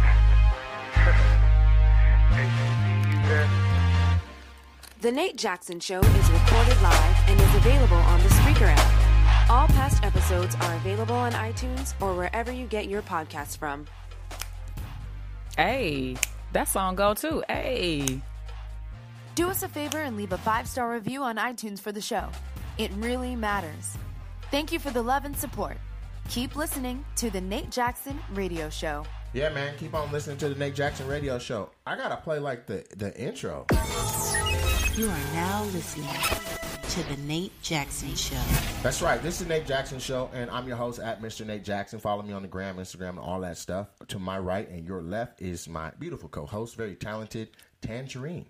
The Nate Jackson Show is recorded live and is available on the Spreaker app. All past episodes are available on iTunes or wherever you get your podcasts from. Hey, that song go too. Hey. Do us a favor and leave a five-star review on iTunes for the show. It really matters. Thank you for the love and support. Keep listening to The Nate Jackson Radio Show. Yeah, man, keep on listening to The Nate Jackson Radio Show. I gotta play like the, the intro. You are now listening to The Nate Jackson Show. That's right. This is The Nate Jackson Show, and I'm your host at Mister Nate Jackson. Follow me on the gram, Instagram, and all that stuff. To my right and your left is my beautiful co-host, very talented, Tangerine.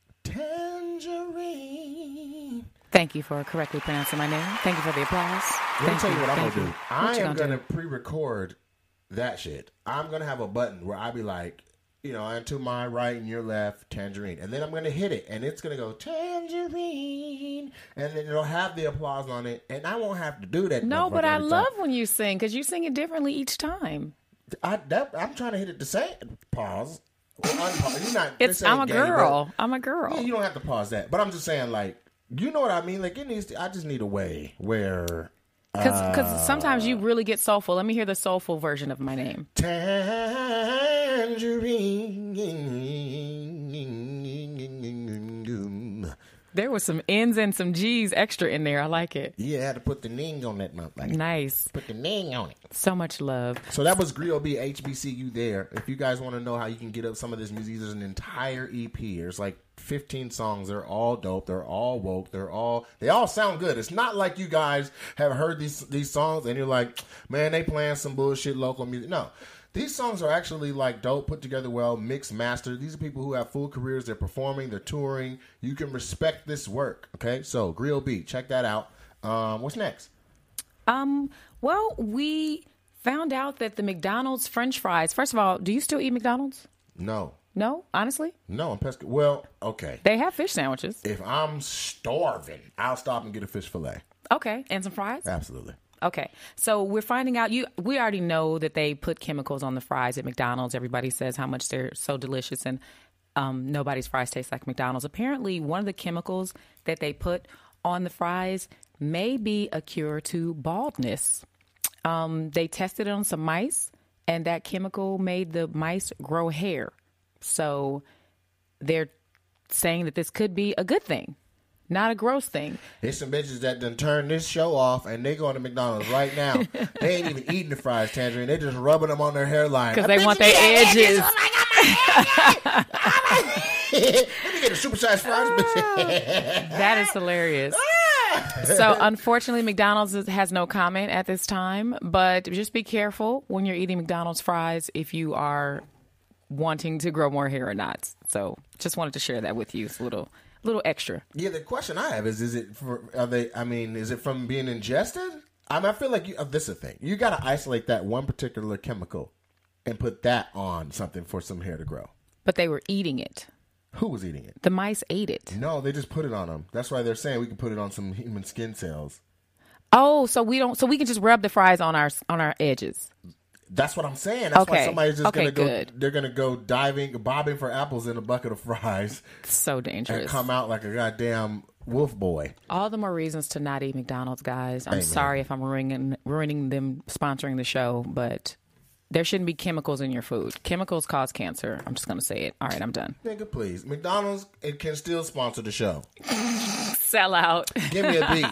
Tangerine. Thank you for correctly pronouncing my name. Thank you for the applause. Let me Thank tell you you. what I'm Thank going to you. do. I you am gonna going to pre-record that shit. I'm going to have a button where I be like, you know, and to my right and your left, Tangerine. And then I'm going to hit it, and it's going to go, Tangerine. And then it'll have the applause on it, and I won't have to do that. No, but I every love time. when you sing because you sing it differently each time. I, that, I'm trying to hit it the same. Pause. Well, unpause. You're not, It's this ain't I'm a gay, girl. but- I'm a girl. Yeah, you don't have to pause that. But I'm just saying, like, you know what I mean? Like, it needs to, I just need a way where... Because sometimes you really get soulful. Let me hear the soulful version of my name. Tangerine. There was some N's and some G's extra in there. I like it. Yeah, I had to put the ning on that mouth. Like, Nice. put the ning on it. So much love. So that was Griot B, H B C U there. If you guys want to know how you can get up some of this music, there's an entire E P. There's like fifteen songs. They're all dope. They're all woke. They're all, they all sound good. It's not like you guys have heard these, these songs and you're like, man, they playing some bullshit local music. No. These songs are actually like dope, put together well, mixed, mastered. These are people who have full careers. They're performing, they're touring. You can respect this work. Okay, so Griot B, check that out. Um, what's next? Um. Well, we found out that the McDonald's French fries. First of all, do you still eat McDonald's? No, No, honestly, no, I'm pesca. Well, okay. they have fish sandwiches. If I'm starving, I'll stop and get a fish fillet. Okay, and some fries. Absolutely. Okay, so we're finding out. You, we already know that they put chemicals on the fries at McDonald's. Everybody says how much they're so delicious, and um, nobody's fries taste like McDonald's. Apparently, one of the chemicals that they put on the fries may be a cure to baldness. Um, they tested it on some mice, and that chemical made the mice grow hair. So they're saying that this could be a good thing. Not a gross thing. There's some bitches that done turn this show off and they going to McDonald's right now. They ain't even eating the fries, Tangerine. They just rubbing them on their hairline. Because they want their edges. Oh my God, my edges. Let me get a supersized fries. That is hilarious. So, unfortunately, McDonald's is- has no comment at this time. But just be careful when you're eating McDonald's fries if you are wanting to grow more hair or not. So, just wanted to share that with you. It's a little... little extra. Yeah, the question I have is: Is it for? Are they? I mean, is it from being ingested? I mean, I feel like you, uh, this is a thing. You got to isolate that one particular chemical and put that on something for some hair to grow. But they were eating it. Who was eating it? The mice ate it. No, they just put it on them. That's why they're saying we can put it on some human skin cells. Oh, so we don't. So we can just rub the fries on our on our edges. That's what I'm saying. That's Okay. why somebody's just Okay, gonna go. good. They're gonna go diving, bobbing for apples in a bucket of fries, So dangerous. and come out like a goddamn wolf boy. All the more reasons to not eat McDonald's, guys. I'm Amen. sorry if I'm ruining ruining them sponsoring the show, but there shouldn't be chemicals in your food. Chemicals cause cancer. I'm just gonna say it. All right, I'm done. Nigga, please. McDonald's, it can still sponsor the show. Sell out. Give me a beat.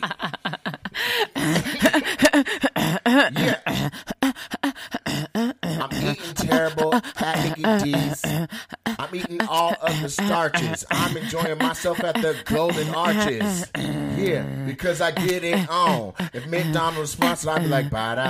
Yeah. I'm eating terrible at Mickey D's. I'm eating all of the starches. I'm enjoying myself at the Golden Arches. Yeah, because I get it on. If McDonald's sponsored, I'd be like,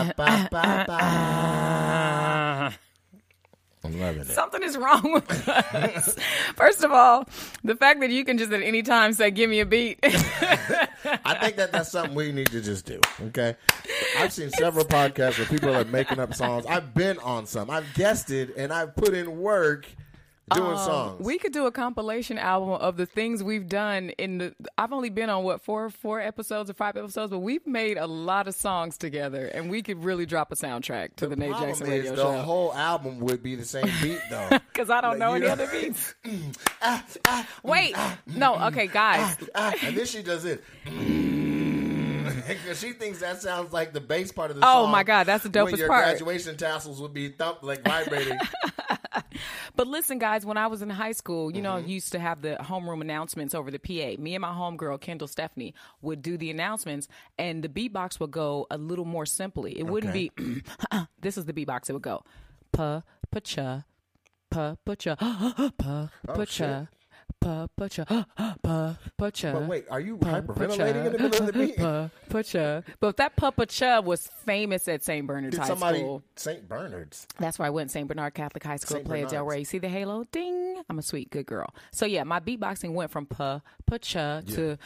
ba-da-ba-ba-ba. I'm loving it. Something is wrong with us. First of all, the fact that you can just at any time say, give me a beat. I think that that's something we need to just do, okay? I've seen several podcasts where people are making up songs. I've been on some. I've guested, and I've put in work doing Um, songs. We could do a compilation album of the things we've done in the. I've only been on what four four episodes or five episodes, but we've made a lot of songs together, and we could really drop a soundtrack to the, Nate problem Jackson is Radio the Show. whole album would be the same beat, though. Because I don't Like, know you any know- other beats. Ah, ah, Wait, ah, no, mm, okay, guys. ah, and then she does it. Because she thinks that sounds like the bass part of the Oh, song. my God, that's the When dopest your part. graduation tassels would be thump like vibrating. But listen, guys, when I was in high school, you know, I used to have the homeroom announcements over the P A. Me and my homegirl, Kendall Stephanie, would do the announcements, and the beatbox would go a little more simply. It wouldn't Okay. be, this is the beatbox. It would go, pa, pa, cha, pa, pa, cha, pa, pa, cha. Pa, pa, cha, pa, pa, cha. But wait, are you Pa, hyperventilating in the pa, middle of the beat? Pa, pa, cha. But that pa, pa, cha was famous at Saint Bernard's Did High somebody, School. Saint Bernard's? That's where I went, Saint Bernard Catholic High School, Saint play at Del Bernard's. Rey. See the halo? Ding! I'm a sweet, good girl. So, yeah, my beatboxing went from pa, pa, cha to...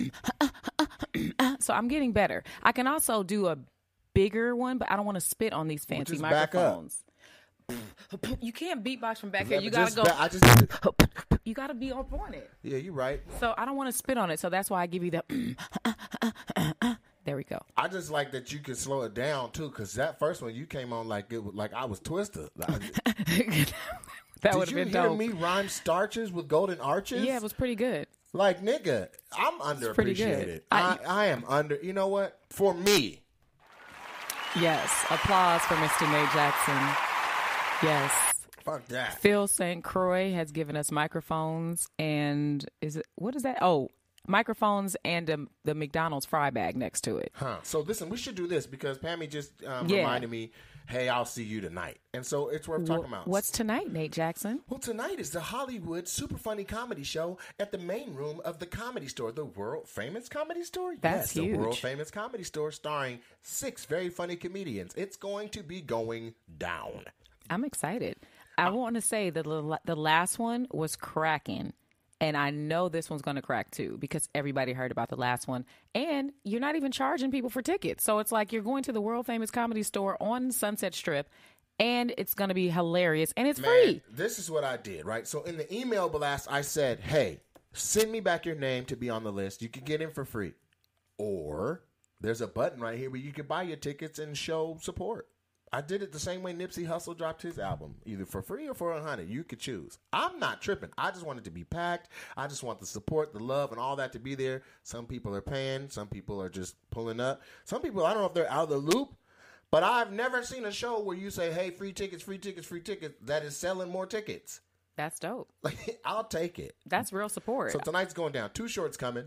so I'm getting better. I can also do a bigger one, but I don't want to spit on these fancy just back up. microphones. You can't beatbox from back here. You gotta Just go... ba- I just did it. You gotta be up on it. Yeah, you're right. So I don't want to spit on it. So that's why I give you the... There we go. I just like that you can slow it down too, because that first one you came on like it was like I was twisted. Like, That would did have you been hear dope. me rhyme starches with golden arches? Yeah, it was pretty good. Like nigga, I'm pretty underappreciated. good. I, I- I am under. You know what? For me, Yes. Applause for Mister Nate Jackson. Yes. fuck that. Phil Saint Croix has given us microphones and is it what is that? Oh, microphones and um, the McDonald's fry bag next to it. Huh. So listen, we should do this because Pammy just um, Yeah. reminded me. Hey, I'll see you tonight, and so it's worth talking about. What's tonight, Nate Jackson? Well, tonight is the Hollywood Super Funny Comedy Show at the main room of the Comedy Store, the world famous Comedy Store. That's yes, huge. the world famous Comedy Store, starring six very funny comedians. It's going to be going down. I'm excited. I want to say that the the last one was cracking. And I know this one's going to crack too because everybody heard about the last one. And you're not even charging people for tickets. So it's like you're going to the world famous Comedy Store on Sunset Strip and it's going to be hilarious and it's Man, free. this is what I did, right? So in the email blast, I said, hey, send me back your name to be on the list. You can get in for free. Or there's a button right here where you can buy your tickets and show support. I did it the same way Nipsey Hussle dropped his album, either for free or for a hundred. You could choose. I'm not tripping. I just want it to be packed. I just want the support, the love, and all that to be there. Some people are paying. Some people are just pulling up. Some people, I don't know if they're out of the loop, but I've never seen a show where you say, hey, free tickets, free tickets, free tickets, that is selling more tickets. That's dope. Like, I'll take it. That's real support. So tonight's going down. Two shorts coming.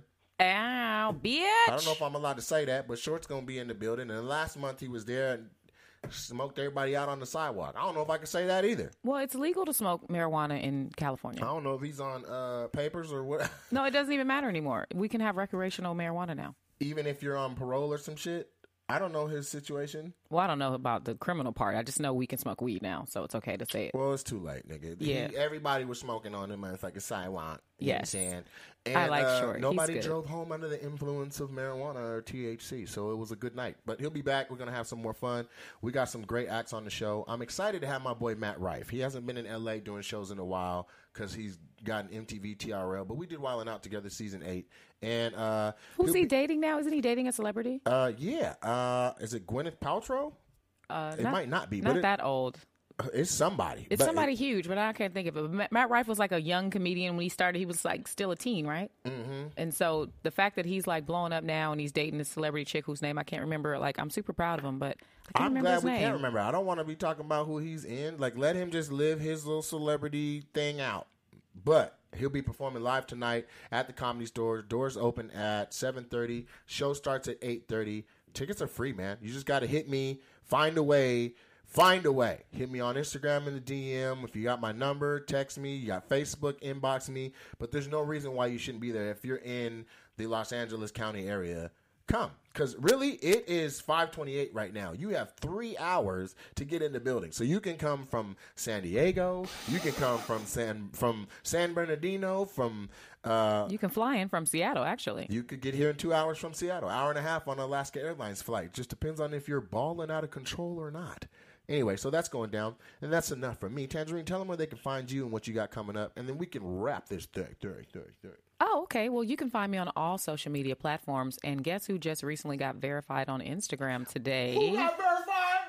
Ow, bitch. I don't know if I'm allowed to say that, but Short's going to be in the building. And last month he was there and smoked everybody out on the sidewalk. I don't know if I can say that either. Well, it's legal to smoke marijuana in California. I don't know if he's on uh, papers or what. No, it doesn't even matter anymore. We can have recreational marijuana now. Even if you're on parole or some shit? I don't know his situation. Well, I don't know about the criminal part. I just know we can smoke weed now, so it's okay to say it. Well, it's too late, nigga. Yeah. He, everybody was smoking on him. It's like a sidewalk. You Yes. know what I'm saying? And, I like uh, Short. He's Nobody good. drove home under the influence of marijuana or T H C, so it was a good night. But he'll be back. We're going to have some more fun. We got some great acts on the show. I'm excited to have my boy Matt Rife. He hasn't been in L A doing shows in a while because he's got an M T V T R L, but we did Wildin' Out together season eight. And uh, Who's he'll he be- dating now? Isn't he dating a celebrity? Uh, yeah. Uh, is it Gwyneth Paltrow? Uh, It not- might not be, Not but it- that old. It's somebody. It's But somebody it- huge, but I can't think of it. Matt, Matt Rife was like a young comedian when he started. He was like still a teen, right? Mm-hmm. And so the fact that he's like blowing up now and he's dating this celebrity chick whose name I can't remember, like I'm super proud of him, but I can't I'm remember glad his we name. can't remember. I don't want to be talking about who he's in. Like, let him just live his little celebrity thing out. But he'll be performing live tonight at the Comedy Store. Doors open at seven thirty. Show starts at eight thirty. Tickets are free, man. You just got to hit me. Find a way. Find a way. Hit me on Instagram in the D M. If you got my number, text me. You got Facebook, inbox me. But there's no reason why you shouldn't be there. If you're in the Los Angeles County area, come. Because really, it is five twenty-eight right now. You have three hours to get in the building. So you can come from San Diego. You can come from San from San Bernardino, from... Uh, You can fly in from Seattle, actually. you could get here in two hours from Seattle. Hour and a half on Alaska Airlines flight. Just depends on if you're balling out of control or not. Anyway, so that's going down. And that's enough for me. Tangerine, tell them where they can find you and what you got coming up. And then we can wrap this thing. thing, thing, thing. Oh, okay. Well, you can find me on all social media platforms. And guess who just recently got verified on Instagram today? Who got verified?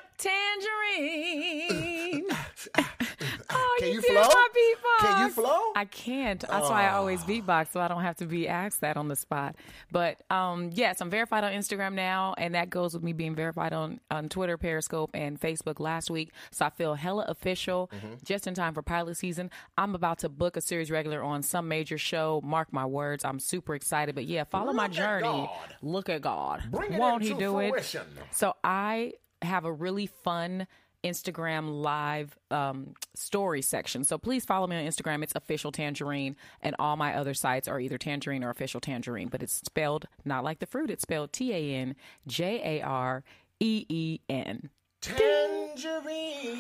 Tangerine. Oh, Can you did flow? my beatbox. Can you flow? I can't. That's why I always beatbox, so I don't have to be asked that on the spot. But um, yes, I'm verified on Instagram now, and that goes with me being verified on, on Twitter, Periscope, and Facebook last week. So I feel hella official, Mm-hmm. just in time for pilot season. I'm about to book a series regular on some major show. Mark my words. I'm super excited. But yeah, follow my Look at journey. God. Look at God. Bring it Won't into he do fruition. it? So I have a really fun Instagram live um, story section. So please follow me on Instagram. It's Official Tangerine, and all my other sites are either Tangerine or Official Tangerine, but it's spelled not like the fruit. It's spelled T A N J A R E E N. Tangerine.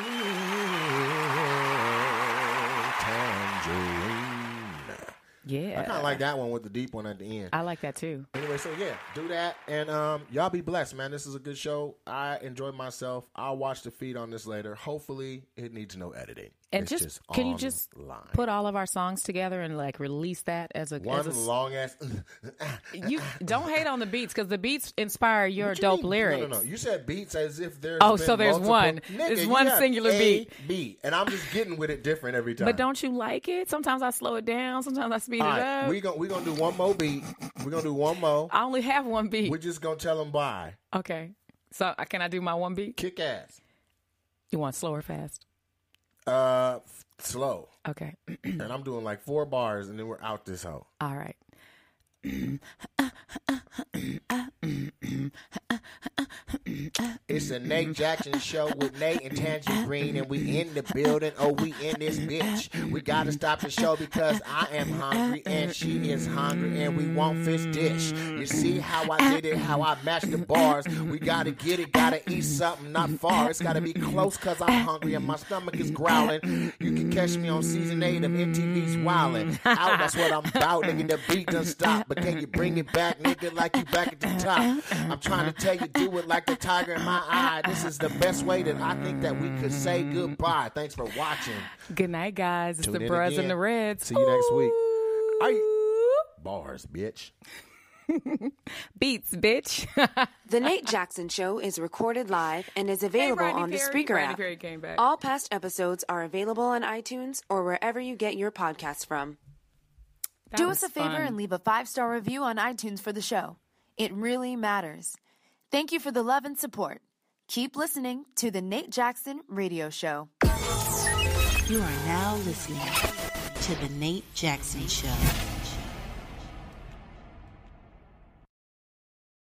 Tangerine. Yeah. I kind of like that one with the deep one at the end. I like that too. Anyway, so yeah, do that. And um, y'all be blessed, man. This is a good show. I enjoyed myself. I'll watch the feed on this later. Hopefully, it needs no editing. And It's just, can you just online. put all of our songs together and like release that as a one as a, long ass. you don't hate on the beats because the beats inspire your What you dope mean? lyrics. No, no, no. You said beats as if there's. Oh, been so there's multiple- one. Nigga, There's you one have singular a beat. beat, and I'm just getting with it different every time. But don't you like it? Sometimes I slow it down. Sometimes I speed All it right, up. we gonna we gonna do one more beat. We're gonna do one more. I only have one beat. We're just gonna tell them bye. Okay. So uh, can I do my one beat? Kick ass. You want slow or fast? Uh, f- slow. Okay. And I'm doing like four bars, and then we're out this hoe. All right. It's a Nate Jackson show with Nate and Tangerine, and we in the building. Oh, we in this bitch. We gotta stop the show because I am hungry and she is hungry, and we want fish dish. You see how I did it, how I matched the bars. We gotta get it, gotta eat something not far. It's gotta be close cause I'm hungry and my stomach is growling. You can catch me on season eight of M T V's Wildin' Out. That's what I'm about, nigga. The beat done stop, but can you bring it back, nigga, like you back at the top? I'm trying to tell you, do it like the tiger in my eye. This is the best way that I think that we could say goodbye. Thanks for watching. Good night, guys. It's Tune the in Bros again. and the Reds. See you next week. Ooh. Aye. Bars, bitch. Beats, bitch. The Nate Jackson Show is recorded live and is available Rodney on the Perry. Spreaker Rodney app. Perry came back. All past episodes are available on iTunes or wherever you get your podcasts from. That Do was us a favor fun. and leave a five-star review on iTunes for the show. It really matters. Thank you for the love and support. Keep listening to The Nate Jackson Radio Show. You are now listening to The Nate Jackson Show.